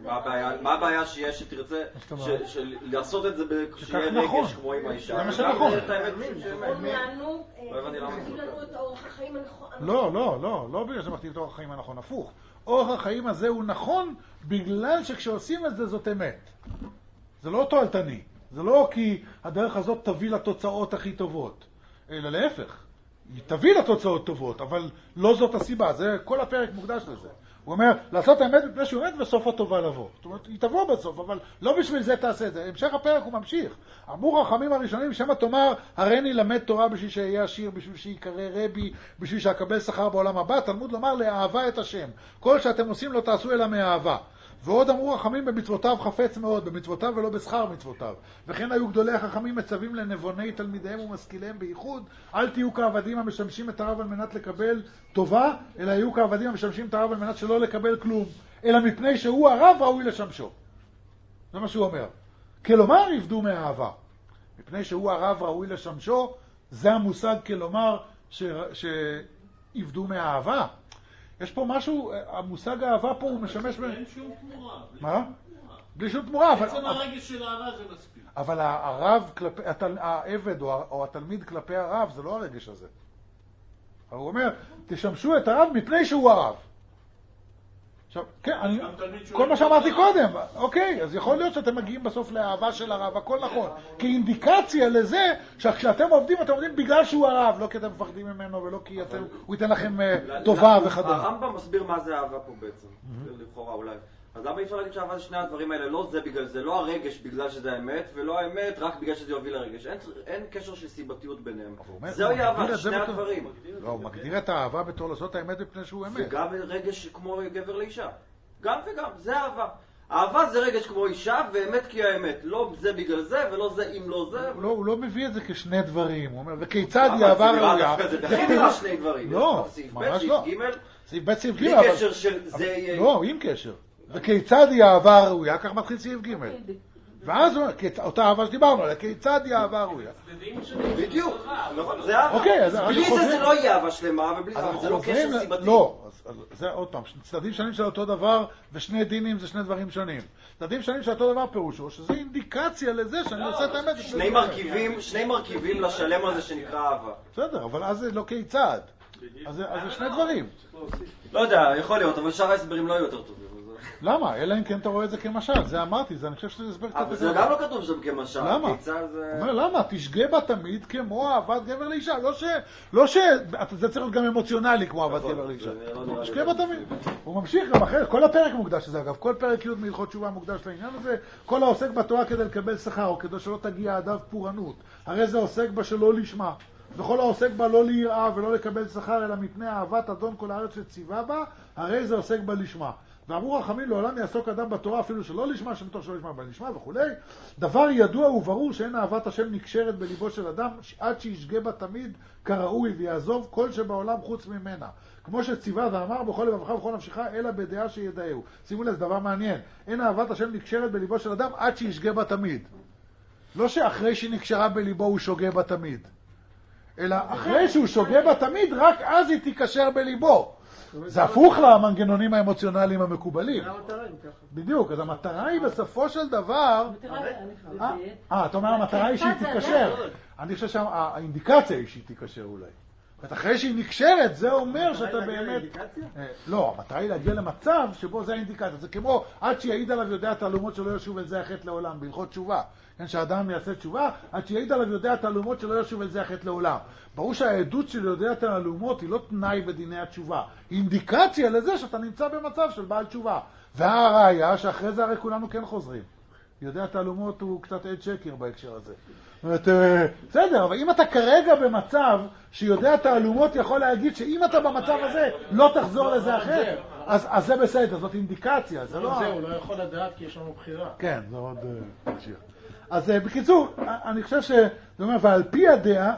מה הבעיה שיש שתרצה, לעשות את זה כשיהיה רגש כמו עם האישה? זה מה שנכון. לא, לא, לא, לא בגלל שמכתיב את אורח החיים הנכון, הפוך. אורח החיים הזה הוא נכון בגלל שכשעושים את זה זאת אמת. זה לא תועלתני. זה לא כי הדרך הזאת תביא לתוצאות הכי טובות. אלא להפך, היא תביא לתוצאות טובות, אבל לא זאת הסיבה, זה כל הפרק מוקדש לזה. הוא אומר, לעשות האמת מפני שהוא אמת וסוף הטובה לבוא. זאת אומרת, היא תבוא בסוף, אבל לא בשביל זה תעשה את זה. המשך הפרק הוא ממשיך. אמרו החכמים הראשונים, שמה תאמר, הריני למד תורה בשביל שיהיה עשיר, בשביל שיקרא רבי, בשביל שאקבל שכר בעולם הבא. תלמוד לומר, לאהבה את השם. כל שאתם עושים לא תעשו אלא מאהבה. ועוד אמרו החכמים במצוותיו חפץ מאוד, במצוותיו ולא בשכר מצוותיו. וכן היו גדולי החכמים מצווים לנבוני תלמידיהם ומשכיליהם בייחוד, אל תהיו כעבדים המשמשים את הרב על מנת לקבל טובה, אלא היו כעבדים המשמשים את הרב על מנת שלא לקבל כלום, אלא מפני שהוא הרב ראוי לשמשו. זה מה שהוא אומר. כלומר יפדו מאהבה. מפני שהוא הרב ראוי לשמשו, זה המושג כלומר שיפדו מאהבה. יש פה משהו, המושג האהבה פה הוא משמש... אין שום תמורה. מה? בלי שום תמורה. בעצם הרגש של אהבה זה מספיק. אבל הרב כלפי, העבד או התלמיד כלפי הרב זה לא הרגש הזה. הוא אומר, תשמשו את הרב מפני שהוא הרב. עכשיו, כן, אני, כל מה שאמרתי קודם, אוקיי, אז יכול להיות שאתם מגיעים בסוף לאהבה של הרב, הכל נכון. כאינדיקציה לזה, שכשאתם עובדים, אתם עובדים בגלל שהוא הרב, לא כי אתם מפחדים ממנו ולא כי אתם, הוא ייתן לכם טובה וכדומה. הרמב"ם מסביר מה זה אהבה פה בעצם, לכאורה אולי. אז למה אי אפשר להגיד שאהבה זה שני הדברים האלה? לא זה בגלל זה, לא הרגש בגלל שזה האמת, ולא האמת רק בגלל שזה יוביל לרגש. אין, אין קשר של סיבתיות ביניהם. זהו אהבה, שני הדברים. לא, הוא מגדיר את האהבה בתור לעשות האמת מפני שהוא אמת. וגם רגש כמו גבר לאישה. גם וגם, זה אהבה. אהבה זה רגש כמו אישה, ואמת כי האמת. לא זה בגלל זה, ולא זה אם לא זה. לא, הוא לא מביא את זה כשני דברים. הוא אומר, וכיצד היא אהבה ראויה? זה בכלל שני דברים. לא, ממש לא. סעיף ב' סעיף ג' בלי קשר של זה... לא, עם קשר. וכיצד היא אהבה ראויה? כך מתחיל סעיף ג'. ואז הוא אומר, אותה אהבה שדיברנו עליה, כיצד היא אהבה ראויה. בדיוק, זה אהבה. אוקיי, אז בלי זה זה לא יהיה אהבה שלמה, ובלי זה לא קשר סיבתי. לא, זה עוד פעם, צדדים שונים של אותו דבר, ושני דינים זה שני דברים שונים. צדדים שונים של אותו דבר פירושו, שזה אינדיקציה לזה שאני עושה את האמת. שני מרכיבים, שני מרכיבים לשלם הזה שנקרא אהבה. בסדר, אבל אז זה לא כיצד. אז זה שני דברים. לא יודע, יכול להיות, אבל שאר ההסברים לא יהיו יותר טובים. למה? אלא אם כן אתה רואה את זה כמשל, זה אמרתי, זה אני חושב שזה הסבר קצת... אבל זה גם לא כתוב שם כמשל. למה? אומר, למה? תשגה בה תמיד כמו אהבת גבר לאישה, לא ש... לא ש... זה צריך להיות גם אמוציונלי כמו אהבת גבר לאישה. תשגה בה תמיד. הוא ממשיך גם אחרי, כל הפרק מוקדש לזה, אגב, כל פרק י' מהלכות תשובה מוקדש לעניין הזה, כל העוסק בתורה כדי לקבל שכר, או כדי שלא תגיע עדיו פורענות, הרי זה עוסק בה שלא לשמה. וכל העוסק בה לא ליראה ולא לקבל שכר, אלא מפני אהבת אדון כל הארץ שציווה בה, הרי זה עוסק בה לשמה. ואמרו רחמים, לעולם יעסוק אדם בתורה אפילו שלא לשמה, שמתוך שלא לשמה בלשמה וכו'. דבר ידוע וברור שאין אהבת השם נקשרת בליבו של אדם, עד שישגה בה תמיד כראוי ויעזוב כל שבעולם חוץ ממנה. כמו שציווה ואמר, בכל לבבך ובכל נפשך, אלא בדעה שידעהו. שימו לב, זה דבר מעניין. אין אהבת השם נקשרת בליבו של אדם עד שישגה בה תמיד. לא שאחרי שהיא נקשרה בליבו הוא שוגה בה תמיד. אלא אחרי שהוא שוגה בה תמיד, רק אז היא תיקשר בליבו. זה הפוך למנגנונים האמוציונליים המקובלים. בדיוק, אז המטרה היא בסופו של דבר... אה, אתה אומר המטרה היא שהיא תיקשר. אני חושב שהאינדיקציה היא שהיא תיקשר אולי. אחרי שהיא נקשרת, זה אומר שאתה באמת... לא, המטרה היא להגיע למצב שבו זה האינדיקציה. זה כמו עד שיעיד עליו יודע תעלומות שלא ישוב אל זה החטא לעולם, בהלכות תשובה. כן, שהאדם יעשה תשובה, עד שיעיד עליו יודע תעלומות שלא ישוב אל זה החטא לעולם. ברור שהעדות של יודע תעלומות היא לא תנאי בדיני התשובה. היא אינדיקציה לזה שאתה נמצא במצב של בעל תשובה. והראיה שאחרי זה הרי כולנו כן חוזרים. יודע תעלומות הוא קצת עד שקר בהקשר הזה. זאת אומרת, בסדר, אבל אם אתה כרגע במצב שיודע תעלומות יכול להגיד שאם אתה במצב הזה לא תחזור לזה אחר, אז זה בסדר, זאת אינדיקציה. זה לא זה, הוא לא יכול לדעת כי יש לנו בחירה. כן, זה עוד שיר. אז בקיצור, אני חושב ש... זאת אומרת, ועל פי הדעה,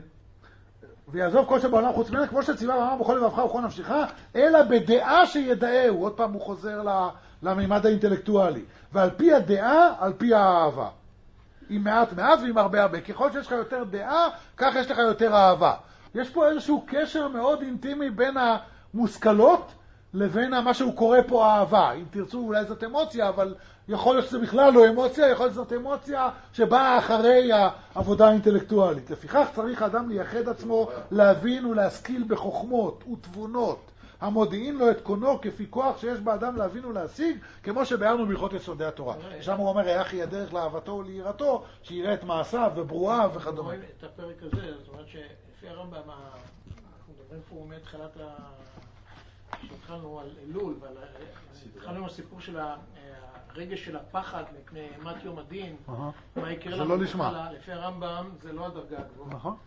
ויעזוב כל שבעולם חוץ ממנה, כמו שציווה ואמר בכל לבבך ובכל נפשך, אלא בדעה שידעהו. עוד פעם הוא חוזר למימד האינטלקטואלי. ועל פי הדעה, על פי האהבה. עם מעט מעט ועם הרבה הרבה. ככל שיש לך יותר דעה, כך יש לך יותר אהבה. יש פה איזשהו קשר מאוד אינטימי בין המושכלות לבין מה שהוא קורא פה אהבה. אם תרצו, אולי זאת אמוציה, אבל יכול להיות שזה בכלל לא אמוציה, יכול להיות שזאת אמוציה שבאה אחרי העבודה האינטלקטואלית. לפיכך צריך האדם לייחד עצמו, להבין ולהשכיל בחוכמות ותבונות. המודיעין לו את קונו כפי כוח שיש באדם להבין ולהשיג, כמו שבארנו בהלכות יסודי התורה. שם הוא אומר, איך היא הדרך לאהבתו וליראתו, שיראה את מעשיו וברואיו וכדומה. רואים את הפרק הזה, זאת אומרת שלפי הרמב"ם, אנחנו מדברים פה מתחילת ה... שהתחלנו על אלול, התחלנו עם הסיפור של הרגש של הפחד מפני אימת יום הדין, מה יקרה לנו בכלל, לפי הרמב"ם זה לא הדרגה הגבוהה. נכון.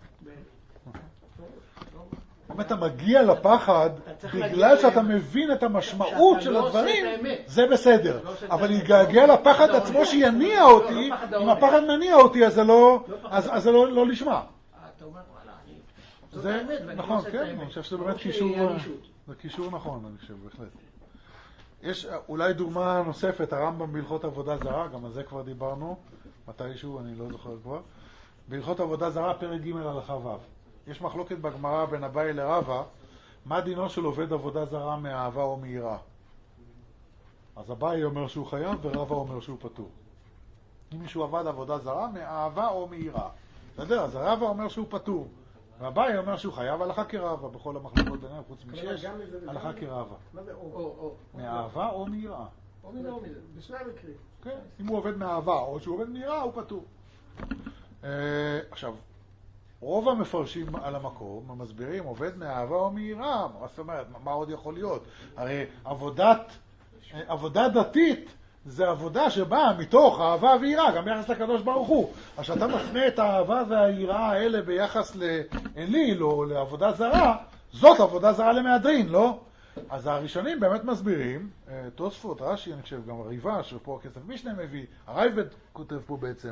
אם אתה מגיע לפחד, בגלל שאתה מבין את המשמעות של הדברים, זה בסדר. אבל להגיע לפחד עצמו שיניע אותי, אם הפחד מניע אותי, אז זה לא לשמה. אתה אומר, וואלה, אני... זה נכון, כן, אני חושב שזה באמת קישור... זה קישור נכון, אני חושב, בהחלט. יש אולי דוגמה נוספת, הרמב"ם בהלכות עבודה זרה, גם על זה כבר דיברנו, מתישהו, אני לא זוכר כבר. בהלכות עבודה זרה, פרק ג' הלכה ו'. יש מחלוקת בגמרא בין אביי לרבא, מה דינו של עובד עבודה זרה מאהבה או מיראה. אז אביי אומר שהוא חייב, ורבא אומר שהוא פטור. אם מישהו עבד עבודה זרה, מאהבה או מיראה. אתה יודע, אז רבא אומר שהוא פטור. ואביי אומר שהוא חייב הלכה כרבא, בכל המחלוקות ביניהם, חוץ משש, הלכה כרבא. מה זה או? מאהבה או מיראה. או מיראה או מיראה, בשני המקרים. כן, אם הוא עובד מאהבה או שהוא עובד מיראה, הוא פטור. עכשיו, רוב המפרשים על המקום, מסבירים, עובד מאהבה או מיראה, מה זאת אומרת, מה עוד יכול להיות? הרי עבודת, עבודה דתית, זה עבודה שבאה מתוך אהבה ויראה, גם ביחס לקדוש ברוך הוא. אז שאתה מפנה את האהבה והיראה האלה ביחס לאליל או לעבודה זרה, זאת עבודה זרה למהדרין, לא? אז הראשונים באמת מסבירים, תוספות, רש"י, אני חושב, גם ריבה, שפה הכסף משנה מביא, הרייבד כותב פה בעצם,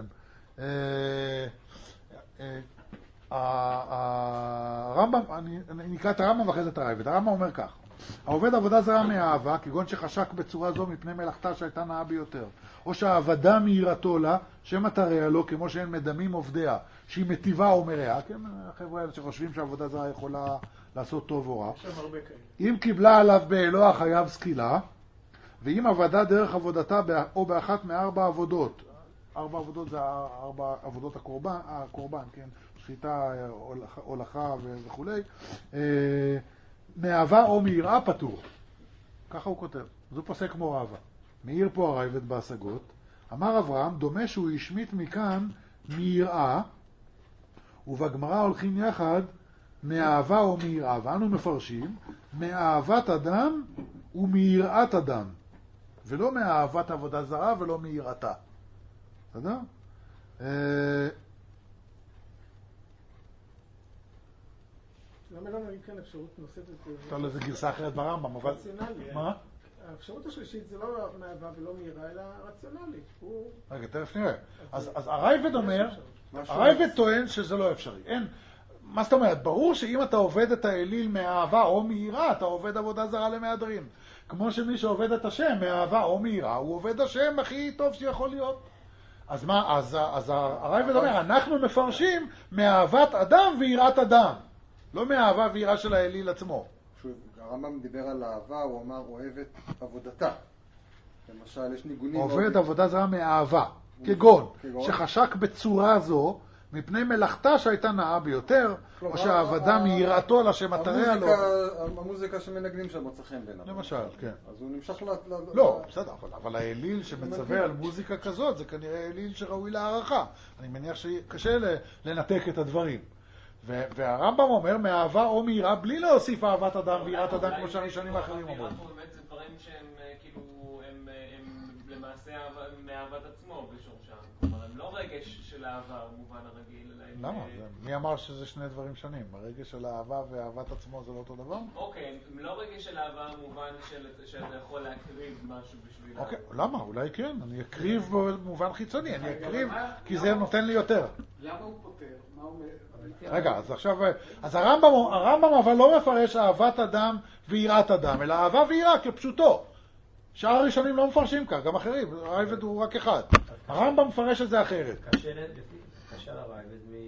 הרמב"ם, אני נקרא את הרמב"ם ואחרי זה את הרייבד. הרמב"ם אומר כך, העובד עבודה זרה מאהבה, כגון שחשק בצורה זו מפני מלאכתה שהייתה נאה ביותר, או שהעבדה מיראתו לה, שמטריה לו, כמו שאין מדמים עובדיה, שהיא מטיבה או מרעה, כן, החבר'ה האלה שחושבים שהעבודה זרה יכולה לעשות טוב או רע. אם קיבלה עליו באלוה חייב סקילה, ואם עבדה דרך עבודתה או באחת מארבע עבודות, ארבע עבודות זה ארבע עבודות הקורבן, הקורבן, כן, שחיטה, הולכה וכו', מאהבה או מיראה פטור. ככה הוא כותב. זו פוסק כמו רבא. מאיר פה הרייבד בהשגות. אמר אברהם, דומה שהוא השמיט מכאן מיראה, ובגמרא הולכים יחד מאהבה או מיראה. ואנו מפרשים, מאהבת אדם ומיראת אדם. ולא מאהבת עבודה זרה ולא מיראתה. בסדר? למה לא נגיד כאן אפשרות נוספת? אתה לא, זה גרסה אחרת ברמב"ם, אבל... מה? האפשרות השלישית זה לא מאהבה ולא מיראה, אלא רציונלית. רגע, תכף נראה. אז הרייבד אומר, הרייבד טוען שזה לא אפשרי. אין... מה זאת אומרת? ברור שאם אתה עובד את האליל מאהבה או מיראה, אתה עובד עבודה זרה למהדרין. כמו שמי שעובד את השם מאהבה או מיראה, הוא עובד השם הכי טוב שיכול להיות. אז מה, אז, אז הרייבד אומר, אנחנו מפרשים מאהבת אדם ויראת אדם. לא מאהבה ויראה של האליל עצמו. הרמב"ם דיבר על אהבה, הוא אמר אוהב את עבודתה. למשל, יש ניגונים... עובד עבודה זרה מאהבה, כגון, שחשק בצורה זו, מפני מלאכתה שהייתה נאה ביותר, או שהעבדה מיראתו לה שמטריה לו. המוזיקה שמנגנים שם מוצא חן ביניהם. למשל, כן. אז הוא נמשך ל... לא, בסדר, אבל האליל שמצווה על מוזיקה כזאת, זה כנראה אליל שראוי להערכה. אני מניח שקשה לנתק את הדברים. והרמב"ם אומר, מאהבה או מיראה, בלי להוסיף אהבת אדם ויראת אדם, כמו שהראשונים האחרים אומרים. פה באמת זה דברים שהם כאילו, הם למעשה מאהבת עצמו בשורשם. כלומר, הם לא רגש של אהבה במובן הרגיל. למה? מי אמר שזה שני דברים שונים? הרגש של אהבה ואהבת עצמו זה לא אותו דבר? אוקיי, הם לא רגש של אהבה במובן שאתה יכול להקריב משהו בשביל... אוקיי, למה? אולי כן. אני אקריב במובן חיצוני. אני אקריב כי זה נותן לי יותר. למה הוא פותר? מה הוא... רגע, אז עכשיו, אז הרמב"ם, הרמב"ם אבל לא מפרש אהבת אדם ויראת אדם, אלא אהבה ויראה כפשוטו. שאר הראשונים לא מפרשים כך, גם אחרים, הרייבד הוא רק אחד. הרמב"ם מפרש את זה אחרת. קשה לרייבד מ...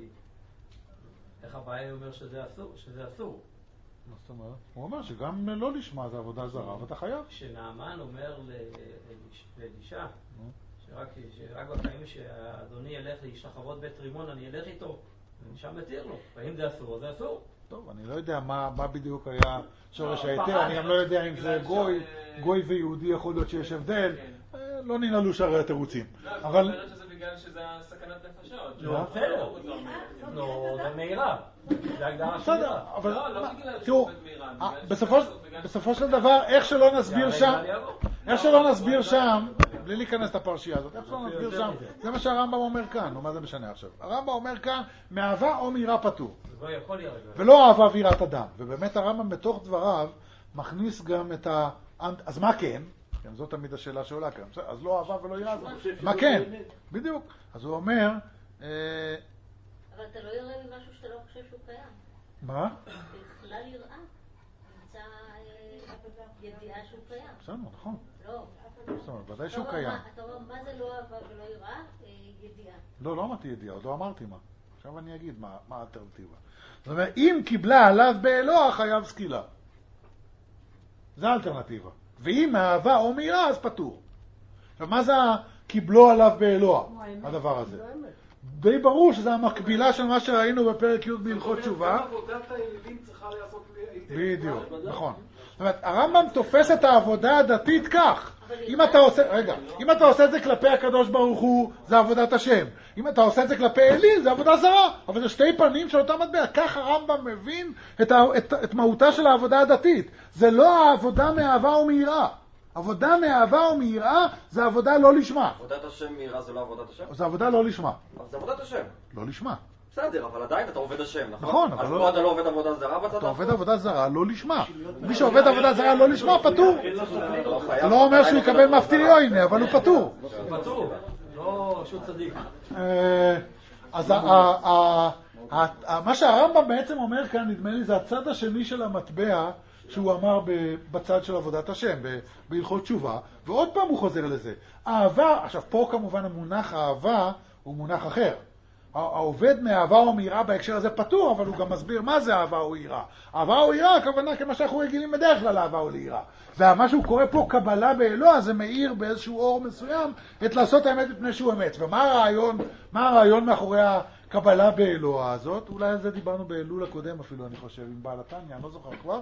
איך הבעיה אומר שזה אסור? שזה אסור. מה זאת אומרת? הוא אומר שגם לא לשמה זה עבודה זרה, ואתה חייב. שנעמן אומר לאלישע, שרק בפעמים שהאדוני ילך להשתחוות בית רימון, אני אלך איתו. שם מתיר לו. ואם זה אסור, זה אסור. טוב, אני לא יודע מה, מה בדיוק היה שורש ההיתר, אני גם לא יודע אם זה גוי, גוי ויהודי יכול להיות שיש הבדל, לא ננעלו שערי התירוצים. אבל... אני חושבת שזה בגלל שזה סכנת נפשות. לא, בסדר. לא, זה מהירה. זה הגדרה של מהירה. לא, לא בגלל תראו, בסופו של דבר, איך שלא נסביר שם, איך שלא נסביר שם, בלי להיכנס את הפרשייה הזאת, איך שלא נסביר שם, זה מה שהרמב"ם אומר כאן, מה זה משנה עכשיו? הרמב"ם אומר כאן, מאהבה או מיראה פטור. ולא אהבה ויראת אדם. ובאמת הרמב"ם בתוך דבריו מכניס גם את ה... אז מה כן? כן, זאת תמיד השאלה שעולה כאן. אז לא אהבה ולא יראה. מה כן? בדיוק. אז הוא אומר... אבל אתה לא יראה לי משהו שאתה לא חושב שהוא קיים. מה? בכלל יראה. נמצא ידיעה שהוא קיים. בסדר, נכון. לא. זאת אומרת, ודאי שהוא קיים. אתה אומר, מה זה לא אהבה ולא יראה? ידיעה. לא, לא אמרתי ידיעה, עוד לא אמרתי מה. עכשיו אני אגיד מה האלטרנטיבה. זאת אומרת, אם קיבלה עליו באלוה, חייב סקילה. זה האלטרנטיבה. ואם מאהבה או מיראה, אז פטור. עכשיו, מה זה קיבלו עליו באלוה, הדבר הזה? די ברור שזה המקבילה של מה שראינו בפרק י' בהלכות תשובה. גם עבודת הילדים צריכה לעשות... בדיוק, נכון. זאת אומרת, הרמב"ם תופס את העבודה הדתית כך. אם אתה עושה, רגע, אם אתה עושה את זה כלפי הקדוש ברוך הוא, זה עבודת השם. אם אתה עושה את זה כלפי אליל, זה עבודה זרה. אבל זה שתי פנים של אותה מטבע. כך הרמב"ם מבין את, את, את מהותה של העבודה הדתית. זה לא העבודה מאהבה ומיראה. עבודה מאהבה ומיראה זה עבודה לא לשמה. עבודת השם מיראה זה לא עבודת השם? זה עבודה לא לשמה. אבל זה עבודת השם. לא לשמה. בסדר, אבל עדיין אתה עובד השם, נכון? נכון, אבל לא... אז פה אתה לא עובד עבודה זרה בצד? אתה עובד עבודה זרה לא לשמה. מי שעובד עבודה זרה לא לשמה, פטור. זה לא אומר שהוא יקבל מפתיריון, אבל הוא פטור. הוא פטור, לא שהוא צדיק. אז מה שהרמב"ם בעצם אומר כאן, נדמה לי, זה הצד השני של המטבע שהוא אמר בצד של עבודת השם, בהלכות תשובה, ועוד פעם הוא חוזר לזה. אהבה, עכשיו פה כמובן המונח אהבה הוא מונח אחר. העובד מאהבה או מיראה בהקשר הזה פתור, אבל הוא גם מסביר מה זה אהבה או יראה. אהבה או יראה, הכוונה כמה שאנחנו רגילים בדרך כלל אהבה או ליראה. ומה שהוא קורא פה קבלה באלוה, זה מאיר באיזשהו אור מסוים את לעשות האמת מפני שהוא אמת. ומה הרעיון, מה הרעיון מאחורי הקבלה באלוה הזאת? אולי על זה דיברנו באלול הקודם אפילו, אני חושב, עם בעל התניא, אני לא זוכר כבר.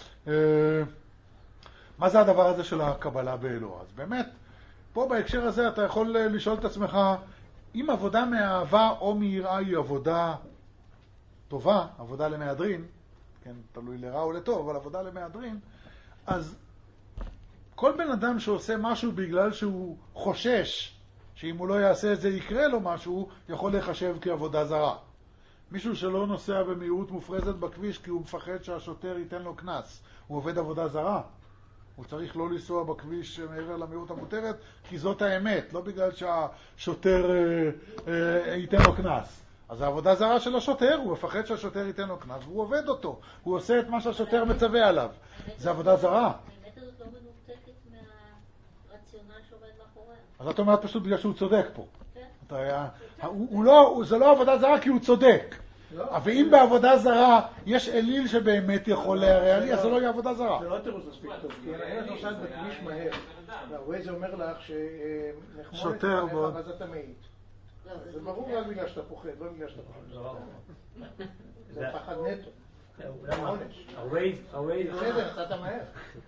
מה זה הדבר הזה של הקבלה באלוה? אז באמת, פה בהקשר הזה אתה יכול לשאול את עצמך, אם עבודה מאהבה או מיראה היא עבודה טובה, עבודה למהדרין, כן, תלוי לרע או לטוב, אבל עבודה למהדרין, אז כל בן אדם שעושה משהו בגלל שהוא חושש שאם הוא לא יעשה את זה יקרה לו משהו, יכול לחשב כעבודה זרה. מישהו שלא נוסע במהירות מופרזת בכביש כי הוא מפחד שהשוטר ייתן לו קנס, הוא עובד עבודה זרה. הוא צריך לא לנסוע בכביש מעבר למהירות המותרת, כי זאת האמת, לא בגלל שהשוטר אה, אה, ייתן לו קנס. אז העבודה זרה של השוטר, הוא מפחד שהשוטר ייתן לו קנס, והוא עובד אותו. הוא עושה את מה שהשוטר מצווה עליו. זה עבודה זרה. האמת הזאת לא מנותקת מהרציונל שעובד מאחוריה. אז את אומרת פשוט בגלל שהוא צודק פה. כן. אתה, הוא, הוא לא, זה לא עבודה זרה כי הוא צודק. אבל אם בעבודה זרה יש אליל שבאמת יכול להרע לי, אז זה לא יהיה עבודה זרה. זה לא תירוץ מספיק טוב, כי אין לך נוסעת בכביש מהר, והווייז אומר לך שנחמוד את פניך ואז אתה מעיט. זה ברור רק בגלל שאתה פוחד, לא בגלל שאתה פוחד. זה פחד נטו. זה עונש. בסדר, אתה מהר.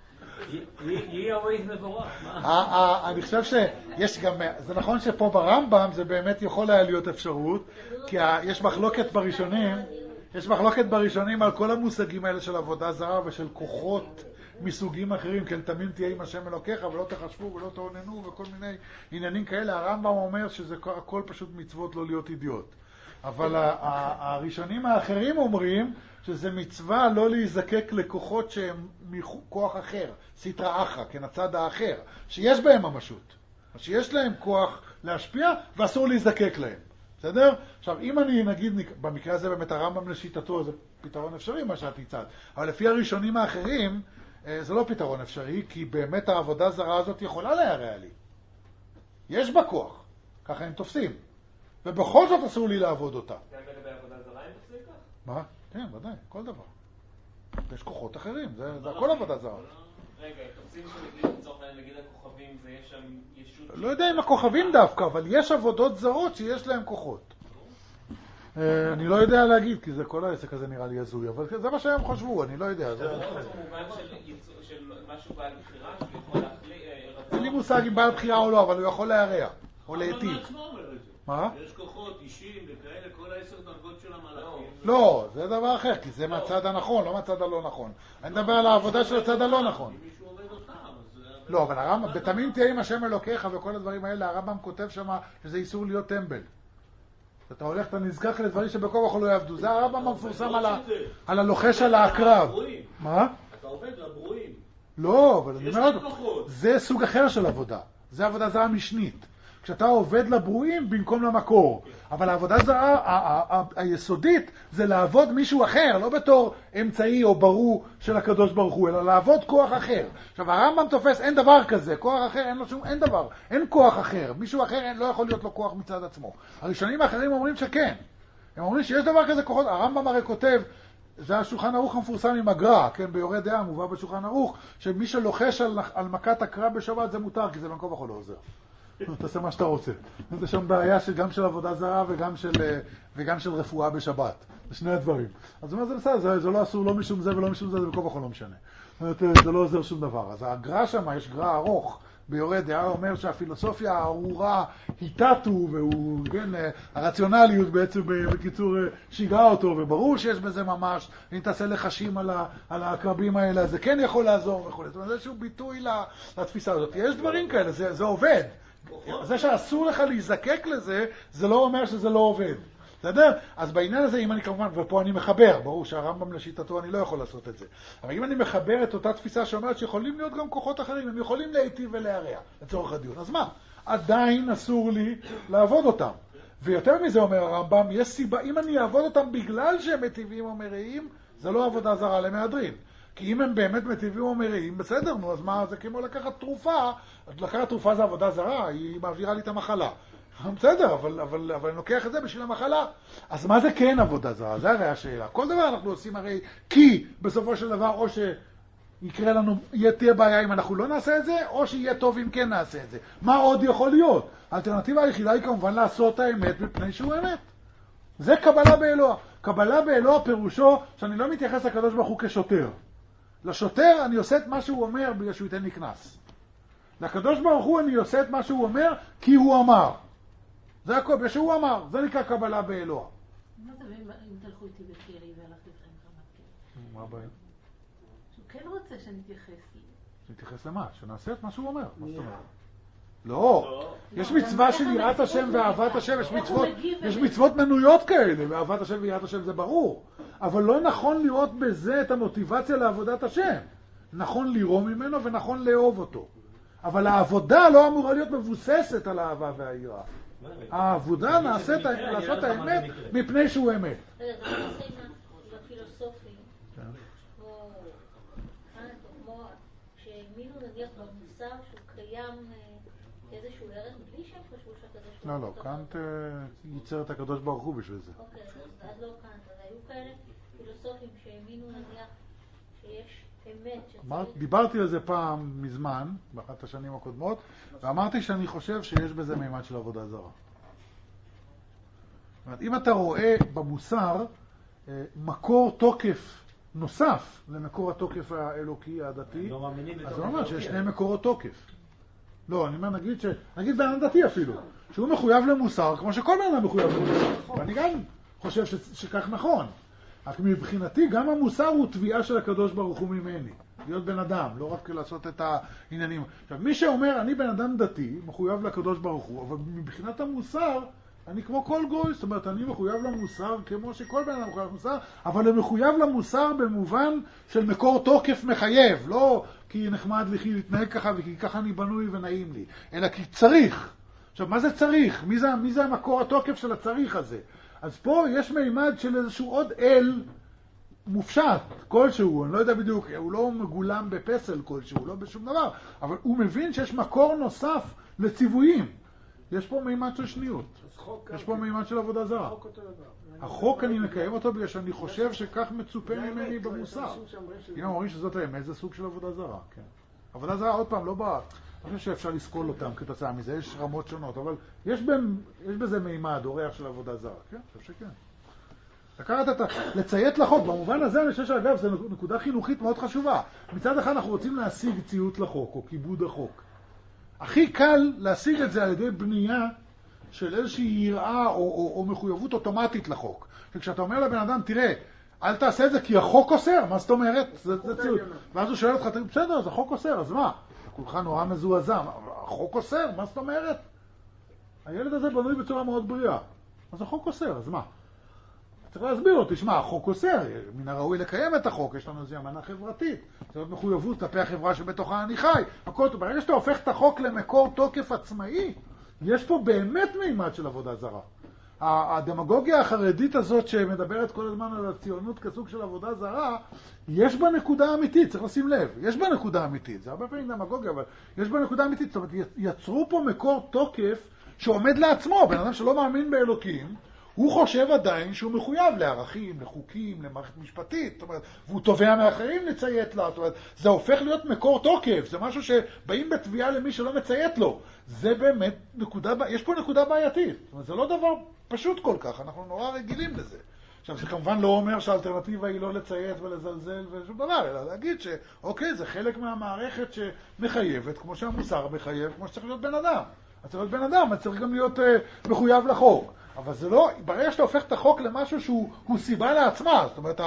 יהיה הווייז מבורך. אני חושב שיש גם, זה נכון שפה ברמב"ם זה באמת יכול היה להיות אפשרות, כי יש מחלוקת בראשונים, יש מחלוקת בראשונים על כל המושגים האלה של עבודה זרה ושל כוחות מסוגים אחרים, כן, תמים תהיה עם השם אלוקיך ולא תחשבו ולא תעוננו וכל מיני עניינים כאלה. הרמב"ם אומר שזה הכל פשוט מצוות לא להיות אידיוט. אבל הראשונים האחרים אומרים שזה מצווה לא להיזקק לכוחות שהם מכוח אחר, סטרא אחרא, כן, הצד האחר, שיש בהם ממשות, שיש להם כוח להשפיע ואסור להיזקק להם. בסדר? עכשיו, אם אני נגיד, במקרה הזה באמת הרמב"ם לשיטתו, זה פתרון אפשרי מה שאת הצעת, אבל לפי הראשונים האחרים, זה לא פתרון אפשרי, כי באמת העבודה זרה הזאת יכולה להרע לי. יש בה כוח, ככה הם תופסים. ובכל זאת אסור לי לעבוד אותה. גם לגבי עבודה זרה הם תופסים כך? מה? כן, ודאי, כל דבר. יש כוחות אחרים, זה, זה הכל עבודה זרה. רגע, תופסים שנגיד לצורך נגיד הכוכבים, זה יש שם ישות... לא יודע אם הכוכבים דווקא, אבל יש עבודות זרות שיש להם כוחות. אני לא יודע להגיד, כי זה כל העסק הזה נראה לי הזוי, אבל זה מה שהם חשבו, אני לא יודע. זה לא במובן של משהו בעל בחירה, שהוא יכול להחליט... אין לי מושג אם בעל בחירה או לא, אבל הוא יכול להרע, או להיטיב. מה? יש כוחות אישיים וכאלה, כל העשר דרגות של המלאכים. לא, זה דבר אחר, כי זה מהצד הנכון, לא מהצד הלא נכון. אני מדבר על העבודה של הצד הלא נכון. לא, אבל הרמב"ם, בתמים תהיה עם השם אלוקיך וכל הדברים האלה, הרמב"ם כותב שם שזה איסור להיות טמבל. אתה הולך, אתה נזכח לדברים שבכל כך לא יעבדו. זה הרמב"ם המפורסם על הלוחש על העקרב. מה? אתה עובד לברואים. לא, אבל אני אומר, זה סוג אחר של עבודה. זה עבודה זרה משנית. כשאתה עובד לברואים במקום למקור. אבל העבודה זרה היסודית זה לעבוד מישהו אחר, לא בתור אמצעי או ברור של הקדוש ברוך הוא, אלא לעבוד כוח אחר. עכשיו הרמב"ם תופס, אין דבר כזה, כוח אחר, אין לו שום, אין דבר, אין כוח אחר. מישהו אחר אין, לא יכול להיות לו כוח מצד עצמו. הראשונים האחרים אומרים שכן. הם אומרים שיש דבר כזה כוחות. הרמב"ם הרי כותב, זה השולחן ערוך המפורסם עם הגר"א, כן, ביורה דעה מובא בשולחן ערוך, שמי שלוחש על, על מכת הקרא בשבת זה מותר, כי זה במקום יכול לא עוזר. תעשה מה שאתה רוצה. זה שם בעיה גם של עבודה זרה וגם של, וגם של רפואה בשבת. זה שני הדברים. אז מה זה בסדר? זה, זה לא אסור לא משום זה ולא משום זה, זה בכל בכל לא משנה. זה לא עוזר שום דבר. אז הגר"א שם, יש גר"א ארוך, ביורה דעה אומר שהפילוסופיה הארורה היא תתו, והוא, כן, הרציונליות בעצם בקיצור שיגעה אותו, וברור שיש בזה ממש, אם תעשה לחשים על, ה, על הקרבים האלה, זה כן יכול לעזור וכו'. זאת אומרת, זה איזשהו ביטוי לתפיסה הזאת. יש דברים כאלה, זה, זה עובד. זה שאסור לך להיזקק לזה, זה לא אומר שזה לא עובד. בסדר? אז בעניין הזה, אם אני כמובן, ופה אני מחבר, ברור שהרמב"ם לשיטתו אני לא יכול לעשות את זה. אבל אם אני מחבר את אותה תפיסה שאומרת שיכולים להיות גם כוחות אחרים, הם יכולים להיטיב ולהרע לצורך הדיון. אז מה? עדיין אסור לי לעבוד אותם. ויותר מזה אומר הרמב"ם, יש סיבה, אם אני אעבוד אותם בגלל שהם מטיבים או מרעים, זה לא עבודה זרה למהדרין. כי אם הם באמת מטיבים או מריעים, בסדר, נו, אז מה, זה כמו לקחת תרופה, לקחת תרופה זה עבודה זרה, היא מעבירה לי את המחלה. בסדר, אבל, אבל, אבל אני לוקח את זה בשביל המחלה. אז מה זה כן עבודה זרה? זה הרי השאלה. כל דבר אנחנו עושים הרי כי בסופו של דבר או שיקרה לנו, תהיה בעיה אם אנחנו לא נעשה את זה, או שיהיה טוב אם כן נעשה את זה. מה עוד יכול להיות? האלטרנטיבה היחידה היא כמובן לעשות האמת מפני שהוא אמת. זה קבלה באלוה. קבלה באלוה פירושו שאני לא מתייחס לקדוש ברוך הוא כשוטר. לשוטר אני עושה את מה שהוא אומר בגלל שהוא ייתן לי קנס. לקדוש ברוך הוא אני עושה את מה שהוא אומר כי הוא אמר. זה הכל, בגלל שהוא אמר. זה נקרא קבלה באלוה. מה זה אם תלכו איתי בקרי והלכתי לכם רמת קרי? מה הבעיה? שהוא כן רוצה שנתייחס לי. שנתייחס למה? שנעשה את מה שהוא אומר. מה זאת אומרת? לא, יש מצווה של יראת השם ואהבת השם, יש מצוות, יש מצוות מנויות כאלה, ואהבת השם ויראת השם זה ברור, אבל לא נכון לראות בזה את המוטיבציה לעבודת השם. נכון לראות ממנו ונכון לאהוב אותו. אבל העבודה לא אמורה להיות מבוססת על האהבה והיראה. העבודה נעשית לעשות האמת מפני שהוא אמת. זה לא נעשה עם הפילוסופים, כמו קאנט, כמו שהאמינו נניח במוסר שהוא קיים איזשהו ערך בלי שהם חשבו שהקדוש ברוך הוא... לא, לא, קאנט ייצר את הקדוש ברוך הוא בשביל זה. אוקיי, אז לא קאנט, אז היו כאלה פילוסופים שהאמינו נניח שיש אמת. דיברתי על זה פעם מזמן, באחת השנים הקודמות, ואמרתי שאני חושב שיש בזה מימד של עבודה זרה. זאת אומרת, אם אתה רואה במוסר מקור תוקף נוסף למקור התוקף האלוקי, הדתי, אז זה אומר שיש שני מקורות תוקף. לא, אני אומר, נגיד ש... נגיד בן דתי אפילו, שהוא מחויב למוסר, כמו שכל בן אדם מחויב למוסר. ואני גם חושב ש... שכך נכון. רק מבחינתי, גם המוסר הוא תביעה של הקדוש ברוך הוא ממני. להיות בן אדם, לא רק לעשות את העניינים. עכשיו, מי שאומר, אני בן אדם דתי, מחויב לקדוש ברוך הוא, אבל מבחינת המוסר, אני כמו כל גוי, זאת אומרת, אני מחויב למוסר כמו שכל בן אדם מחויב למוסר, אבל הוא מחויב למוסר במובן של מקור תוקף מחייב, לא כי נחמד לי כי להתנהג ככה וכי ככה אני בנוי ונעים לי, אלא כי צריך. עכשיו, מה זה צריך? מי זה, מי זה המקור התוקף של הצריך הזה? אז פה יש מימד של איזשהו עוד אל מופשט, כלשהו, אני לא יודע בדיוק, הוא לא מגולם בפסל כלשהו, לא בשום דבר, אבל הוא מבין שיש מקור נוסף לציוויים. יש פה מימד של שניות. יש פה מימד של עבודה זרה. החוק אני מקיים אותו בגלל שאני חושב שכך מצופה ממני במוסר. אם אומרים שזאת האמת, זה סוג של עבודה זרה. עבודה זרה, עוד פעם, לא בא... אני חושב שאפשר לסקול אותם כתוצאה מזה, יש רמות שונות, אבל יש בזה מימד, אורח של עבודה זרה. כן, אני חושב שכן. לקחת את ה... לציית לחוק, במובן הזה אני חושב שאגב, זו נקודה חינוכית מאוד חשובה. מצד אחד אנחנו רוצים להשיג ציות לחוק, או כיבוד החוק. הכי קל להשיג את זה על ידי בנייה של איזושהי יראה או, או, או מחויבות אוטומטית לחוק. וכשאתה אומר לבן אדם, תראה, אל תעשה את זה כי החוק אוסר, מה זאת אומרת? זה, זה ציוד. ואז הוא שואל אותך, בסדר, אז החוק אוסר, אז מה? כולך נורא מזועזע, החוק אוסר, מה זאת אומרת? הילד הזה בנוי בצורה מאוד בריאה. אז החוק אוסר, אז מה? צריך להסביר לו, תשמע, החוק אוסר, מן הראוי לקיים את החוק, יש לנו איזו אמנה חברתית, זאת מחויבות כלפי החברה שבתוכה אני חי. הכל, ברגע שאתה הופך את החוק למקור תוקף עצמאי, יש פה באמת מימד של עבודה זרה. הדמגוגיה החרדית הזאת שמדברת כל הזמן על הציונות כסוג של עבודה זרה, יש בה נקודה אמיתית, צריך לשים לב, יש בה נקודה אמיתית, זה הרבה פעמים דמגוגיה, אבל יש בה נקודה אמיתית, זאת אומרת, יצרו פה מקור תוקף שעומד לעצמו, בן אדם שלא מאמין באלוקים, הוא חושב עדיין שהוא מחויב לערכים, לחוקים, למערכת משפטית, זאת אומרת, והוא תובע מאחרים לציית לה, זאת אומרת, זה הופך להיות מקור תוקף, זה משהו שבאים בתביעה למי שלא מציית לו. זה באמת נקודה, יש פה נקודה בעייתית, זאת אומרת, זה לא דבר פשוט כל כך, אנחנו נורא רגילים לזה. עכשיו, זה כמובן לא אומר שהאלטרנטיבה היא לא לציית ולזלזל ושום דבר, אלא להגיד שאוקיי, זה חלק מהמערכת שמחייבת, כמו שהמוסר מחייב, כמו שצריך להיות בן אדם. אז צריך להיות בן אדם, אז צריך גם להיות uh, מחויב לחוק. אבל זה לא, ברגע שאתה הופך את החוק למשהו שהוא סיבה לעצמה, זאת אומרת,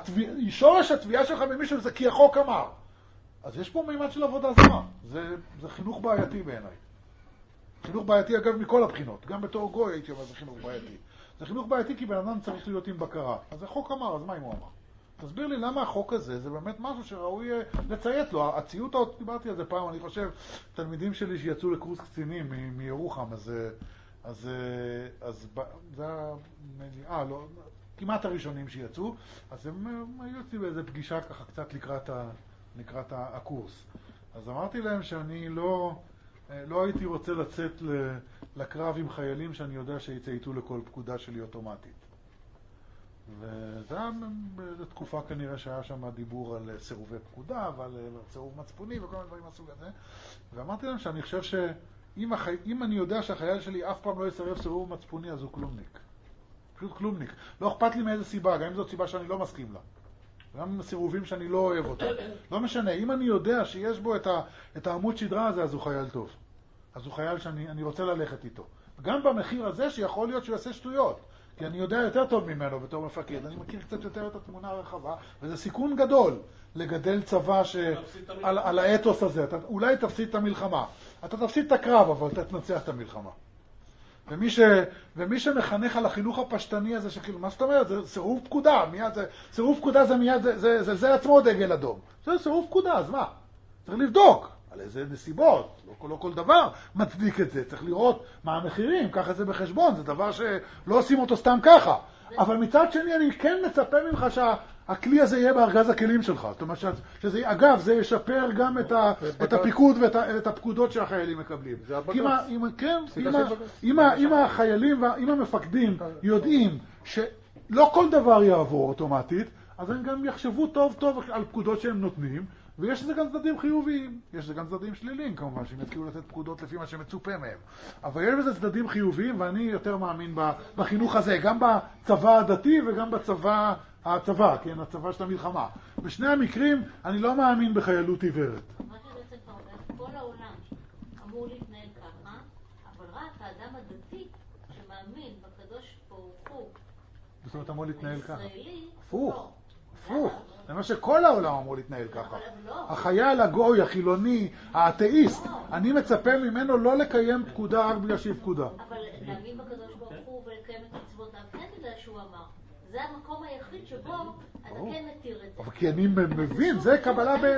שורש התביעה שלך במישהו זה כי החוק אמר. אז יש פה מימד של עבודה זרה. זה, זה חינוך בעייתי בעיניי. חינוך בעייתי אגב מכל הבחינות. גם בתור גוי הייתי אומר זה חינוך בעייתי. זה חינוך בעייתי כי בן אדם צריך להיות עם בקרה. אז החוק אמר, אז מה אם הוא אמר? תסביר לי למה החוק הזה, זה באמת משהו שראוי לציית לו. הציות, דיברתי על זה פעם, אני חושב, תלמידים שלי שיצאו לקורס קצינים מירוחם, אז אז, אז זה היה, לא, כמעט הראשונים שיצאו, אז הם היו אצלי באיזו פגישה ככה קצת לקראת, ה, לקראת הקורס. אז אמרתי להם שאני לא, לא הייתי רוצה לצאת לקרב עם חיילים שאני יודע שיצייתו לכל פקודה שלי אוטומטית. וזה היה בתקופה כנראה שהיה שם דיבור על סירובי פקודה ועל סירוב מצפוני וכל מיני דברים מהסוג הזה. ואמרתי להם שאני חושב שאם החי... אם אני יודע שהחייל שלי אף פעם לא יסרב סירוב מצפוני, אז הוא כלומניק. פשוט כלומניק. לא אכפת לי מאיזה סיבה, גם אם זאת סיבה שאני לא מסכים לה. גם סירובים שאני לא אוהב אותם. לא משנה, אם אני יודע שיש בו את, ה... את העמוד שדרה הזה, אז הוא חייל טוב. אז הוא חייל שאני אני רוצה ללכת איתו. גם במחיר הזה שיכול להיות שהוא יעשה שטויות. כי אני יודע יותר טוב ממנו בתור מפקד, אני מכיר קצת יותר את התמונה הרחבה, וזה סיכון גדול לגדל צבא ש... על, על האתוס הזה. אתה אולי תפסיד את המלחמה. אתה תפסיד את הקרב, אבל אתה תנצח את המלחמה. ומי, ש... ומי שמחנך על החינוך הפשטני הזה, שכאילו, מה זאת אומרת? זה סירוב פקודה. מיד זה... סירוב פקודה זה מיד, זה, זה, זה, זה עצמו דגל אדום. זה סירוב פקודה, אז מה? צריך לבדוק. על איזה נסיבות, לא, לא כל דבר מצדיק את זה, צריך לראות מה המחירים, ככה זה בחשבון, זה דבר שלא עושים אותו סתם ככה. אבל מצד שני אני כן מצפה ממך שהכלי הזה יהיה בארגז הכלים שלך. זאת אומרת שזה, אגב, זה ישפר גם את, ה, את הפיקוד ואת ה, את הפקודות שהחיילים מקבלים. כי אם, כן, אם, אם החיילים ואם המפקדים יודעים שלא כל דבר יעבור אוטומטית, אז הם גם יחשבו טוב טוב על פקודות שהם נותנים, ויש לזה גם צדדים חיוביים, יש לזה גם צדדים שליליים כמובן, שהם יתחילו לתת פקודות לפי מה שמצופה מהם. אבל יש לזה צדדים חיוביים, ואני יותר מאמין בחינוך הזה, גם בצבא הדתי וגם בצבא, הצבא, כן, הצבא של המלחמה. בשני המקרים אני לא מאמין בחיילות עיוורת. מה שבעצם אתה אומר, כל העולם אמור להתנהל ככה, אבל רק האדם הדתי שמאמין בקדוש ברוך הוא, זאת אומרת, אמור להתנהל ככה. הישראלי, הפוך, הפוך. זה מה שכל העולם אמור להתנהל ככה. החייל, הגוי, החילוני, האתאיסט, אני מצפה ממנו לא לקיים פקודה רק בגלל שהיא פקודה. אבל להאמין בקדוש ברוך הוא ולקיים את מצוותיו, כן בגלל שהוא אמר. זה המקום היחיד שבו אתה כן מתיר את זה. אבל כי אני מבין, זה קבלה ב...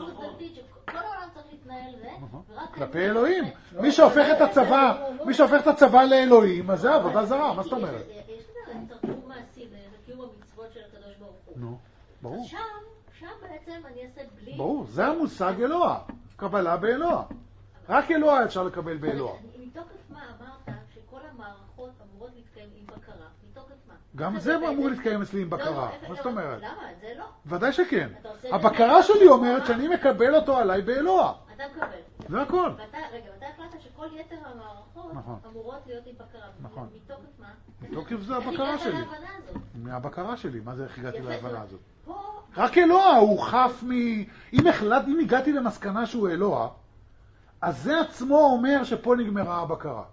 כל העולם צריך להתנהל זה, ורק... כלפי אלוהים. מי שהופך את הצבא, מי שהופך את הצבא לאלוהים, אז זה עבודה זרה, מה זאת אומרת? יש לזה תרגום מעשי לקיום המצוות של הקדוש ברוך הוא. נו, ברור. שם, שם בעצם אני אעשה בלי... ברור, זה המושג אלוה, קבלה באלוה. רק אלוה אפשר לקבל באלוה. מתוקף מה אמרת שכל המערכות אמורות להתקיים עם בקרה? מתוקף מה? גם זה אמור להתקיים אצלי עם בקרה. מה זאת אומרת? למה? זה לא. ודאי שכן. הבקרה שלי אומרת שאני מקבל אותו עליי באלוה. אתה מקבל. זה הכל. רגע, ואתה החלטת שכל יתר המערכות אמורות להיות עם בקרה. נכון. מתוקף מה? מתוקף זה הבקרה שלי. איך הגעת להבנה הזאת? מהבקרה שלי. מה זה איך הגעתי להבנה הזאת? פה... רק אלוה, הוא חף מ... אם החלט, אם הגעתי למסקנה שהוא אלוה, אז זה עצמו אומר שפה נגמרה הבקרה.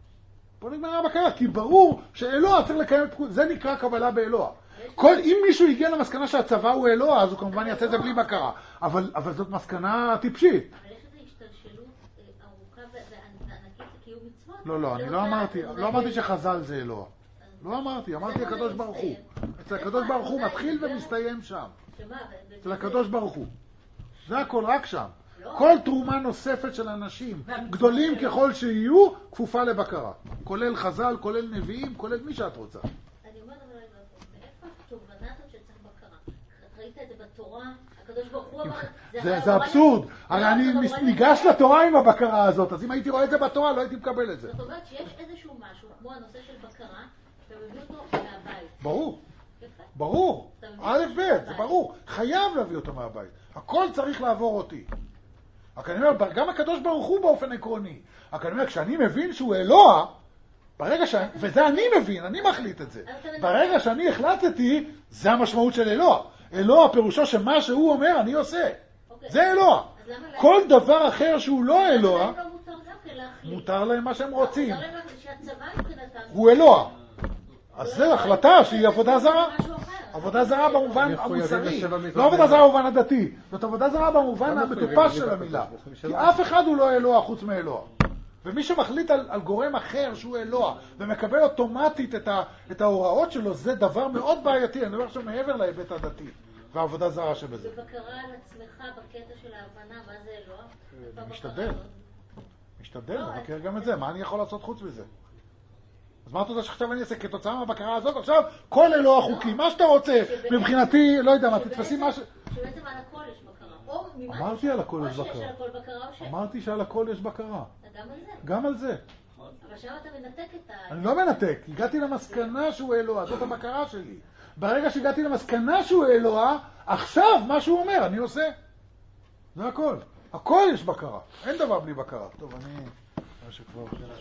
פה נגמרה הבקרה, כי ברור שאלוה צריך לקיים את... זה נקרא קבלה באלוה. כל, אם מישהו הגיע למסקנה שהצבא הוא אלוה, אז הוא כמובן יעשה את זה בלי בקרה. אבל, אבל זאת מסקנה טיפשית. אבל יש איזו השתלשלות ארוכה וענקית לקיום מצוות. לא, לא, אני לא אמרתי, לא אמרתי שחז"ל זה אלוה. לא אמרתי, אמרתי הקדוש ברוך הוא. אצל הקדוש ברוך הוא מתחיל ומסתיים שם. אצל הקדוש ברוך הוא. זה הכל רק שם. כל תרומה נוספת של אנשים, גדולים ככל שיהיו, כפופה לבקרה. כולל חז"ל, כולל נביאים, כולל מי שאת רוצה. אני אומרת, אבל מאיפה התובנה הזאת שצריך בקרה? ראית את זה בתורה? הקדוש ברוך הוא אמר... זה אבסורד. הרי אני ניגש לתורה עם הבקרה הזאת, אז אם הייתי רואה את זה בתורה, לא הייתי מקבל את זה. זאת אומרת שיש איזשהו משהו, כמו הנושא של בקרה, ומביא אותו מהבית. ברור. ברור. א' ב', זה ברור. חייב להביא אותו מהבית. הכל צריך לעבור אותי. רק אני אומר, גם הקדוש ברוך הוא באופן עקרוני. רק אני אומר, כשאני מבין שהוא אלוה, ברגע ש... וזה אני מבין, אני מחליט את זה. ברגע שאני החלטתי, זה המשמעות של אלוה. אלוה פירושו שמה שהוא אומר, אני עושה. זה אלוה. כל דבר אחר שהוא לא אלוה, מותר להם מה שהם רוצים. הוא אלוה. אז זו החלטה שהיא עבודה זרה. עבודה זרה במובן המוסרי, לא עבודה זרה במובן הדתי, זאת עבודה זרה במובן המטופש של המילה. כי אף אחד הוא לא אלוה חוץ מאלוה. ומי שמחליט על, על גורם אחר שהוא אלוה ומקבל אוטומטית את, ה, את ההוראות שלו, זה דבר מאוד בעייתי. אני אומר עכשיו מעבר להיבט הדתי והעבודה זרה שבזה. ובקרה על עצמך בקטע של ההבנה, מה זה אלוה? משתדל. משתדל, מבקר גם את זה. מה אני יכול לעשות חוץ מזה? אז מה אתה יודע שעכשיו אני אעשה כתוצאה מהבקרה הזאת? עכשיו כל אלוה החוקי, מה שאתה רוצה, מבחינתי, לא יודע מה, תתפסי מה ש... שבעצם על הכל יש בקרה. אמרתי על הכל יש או שיש בקרה. על הכל בקרה או ש... אמרתי שעל הכל יש בקרה. גם על זה. גם על זה. אבל שם אתה מנתק את ה... אני לא מנתק, הגעתי למסקנה שהוא אלוה, זאת הבקרה שלי. ברגע שהגעתי למסקנה שהוא אלוה, עכשיו מה שהוא אומר, אני עושה. זה הכל. הכל יש בקרה. אין דבר בלי בקרה. טוב, אני...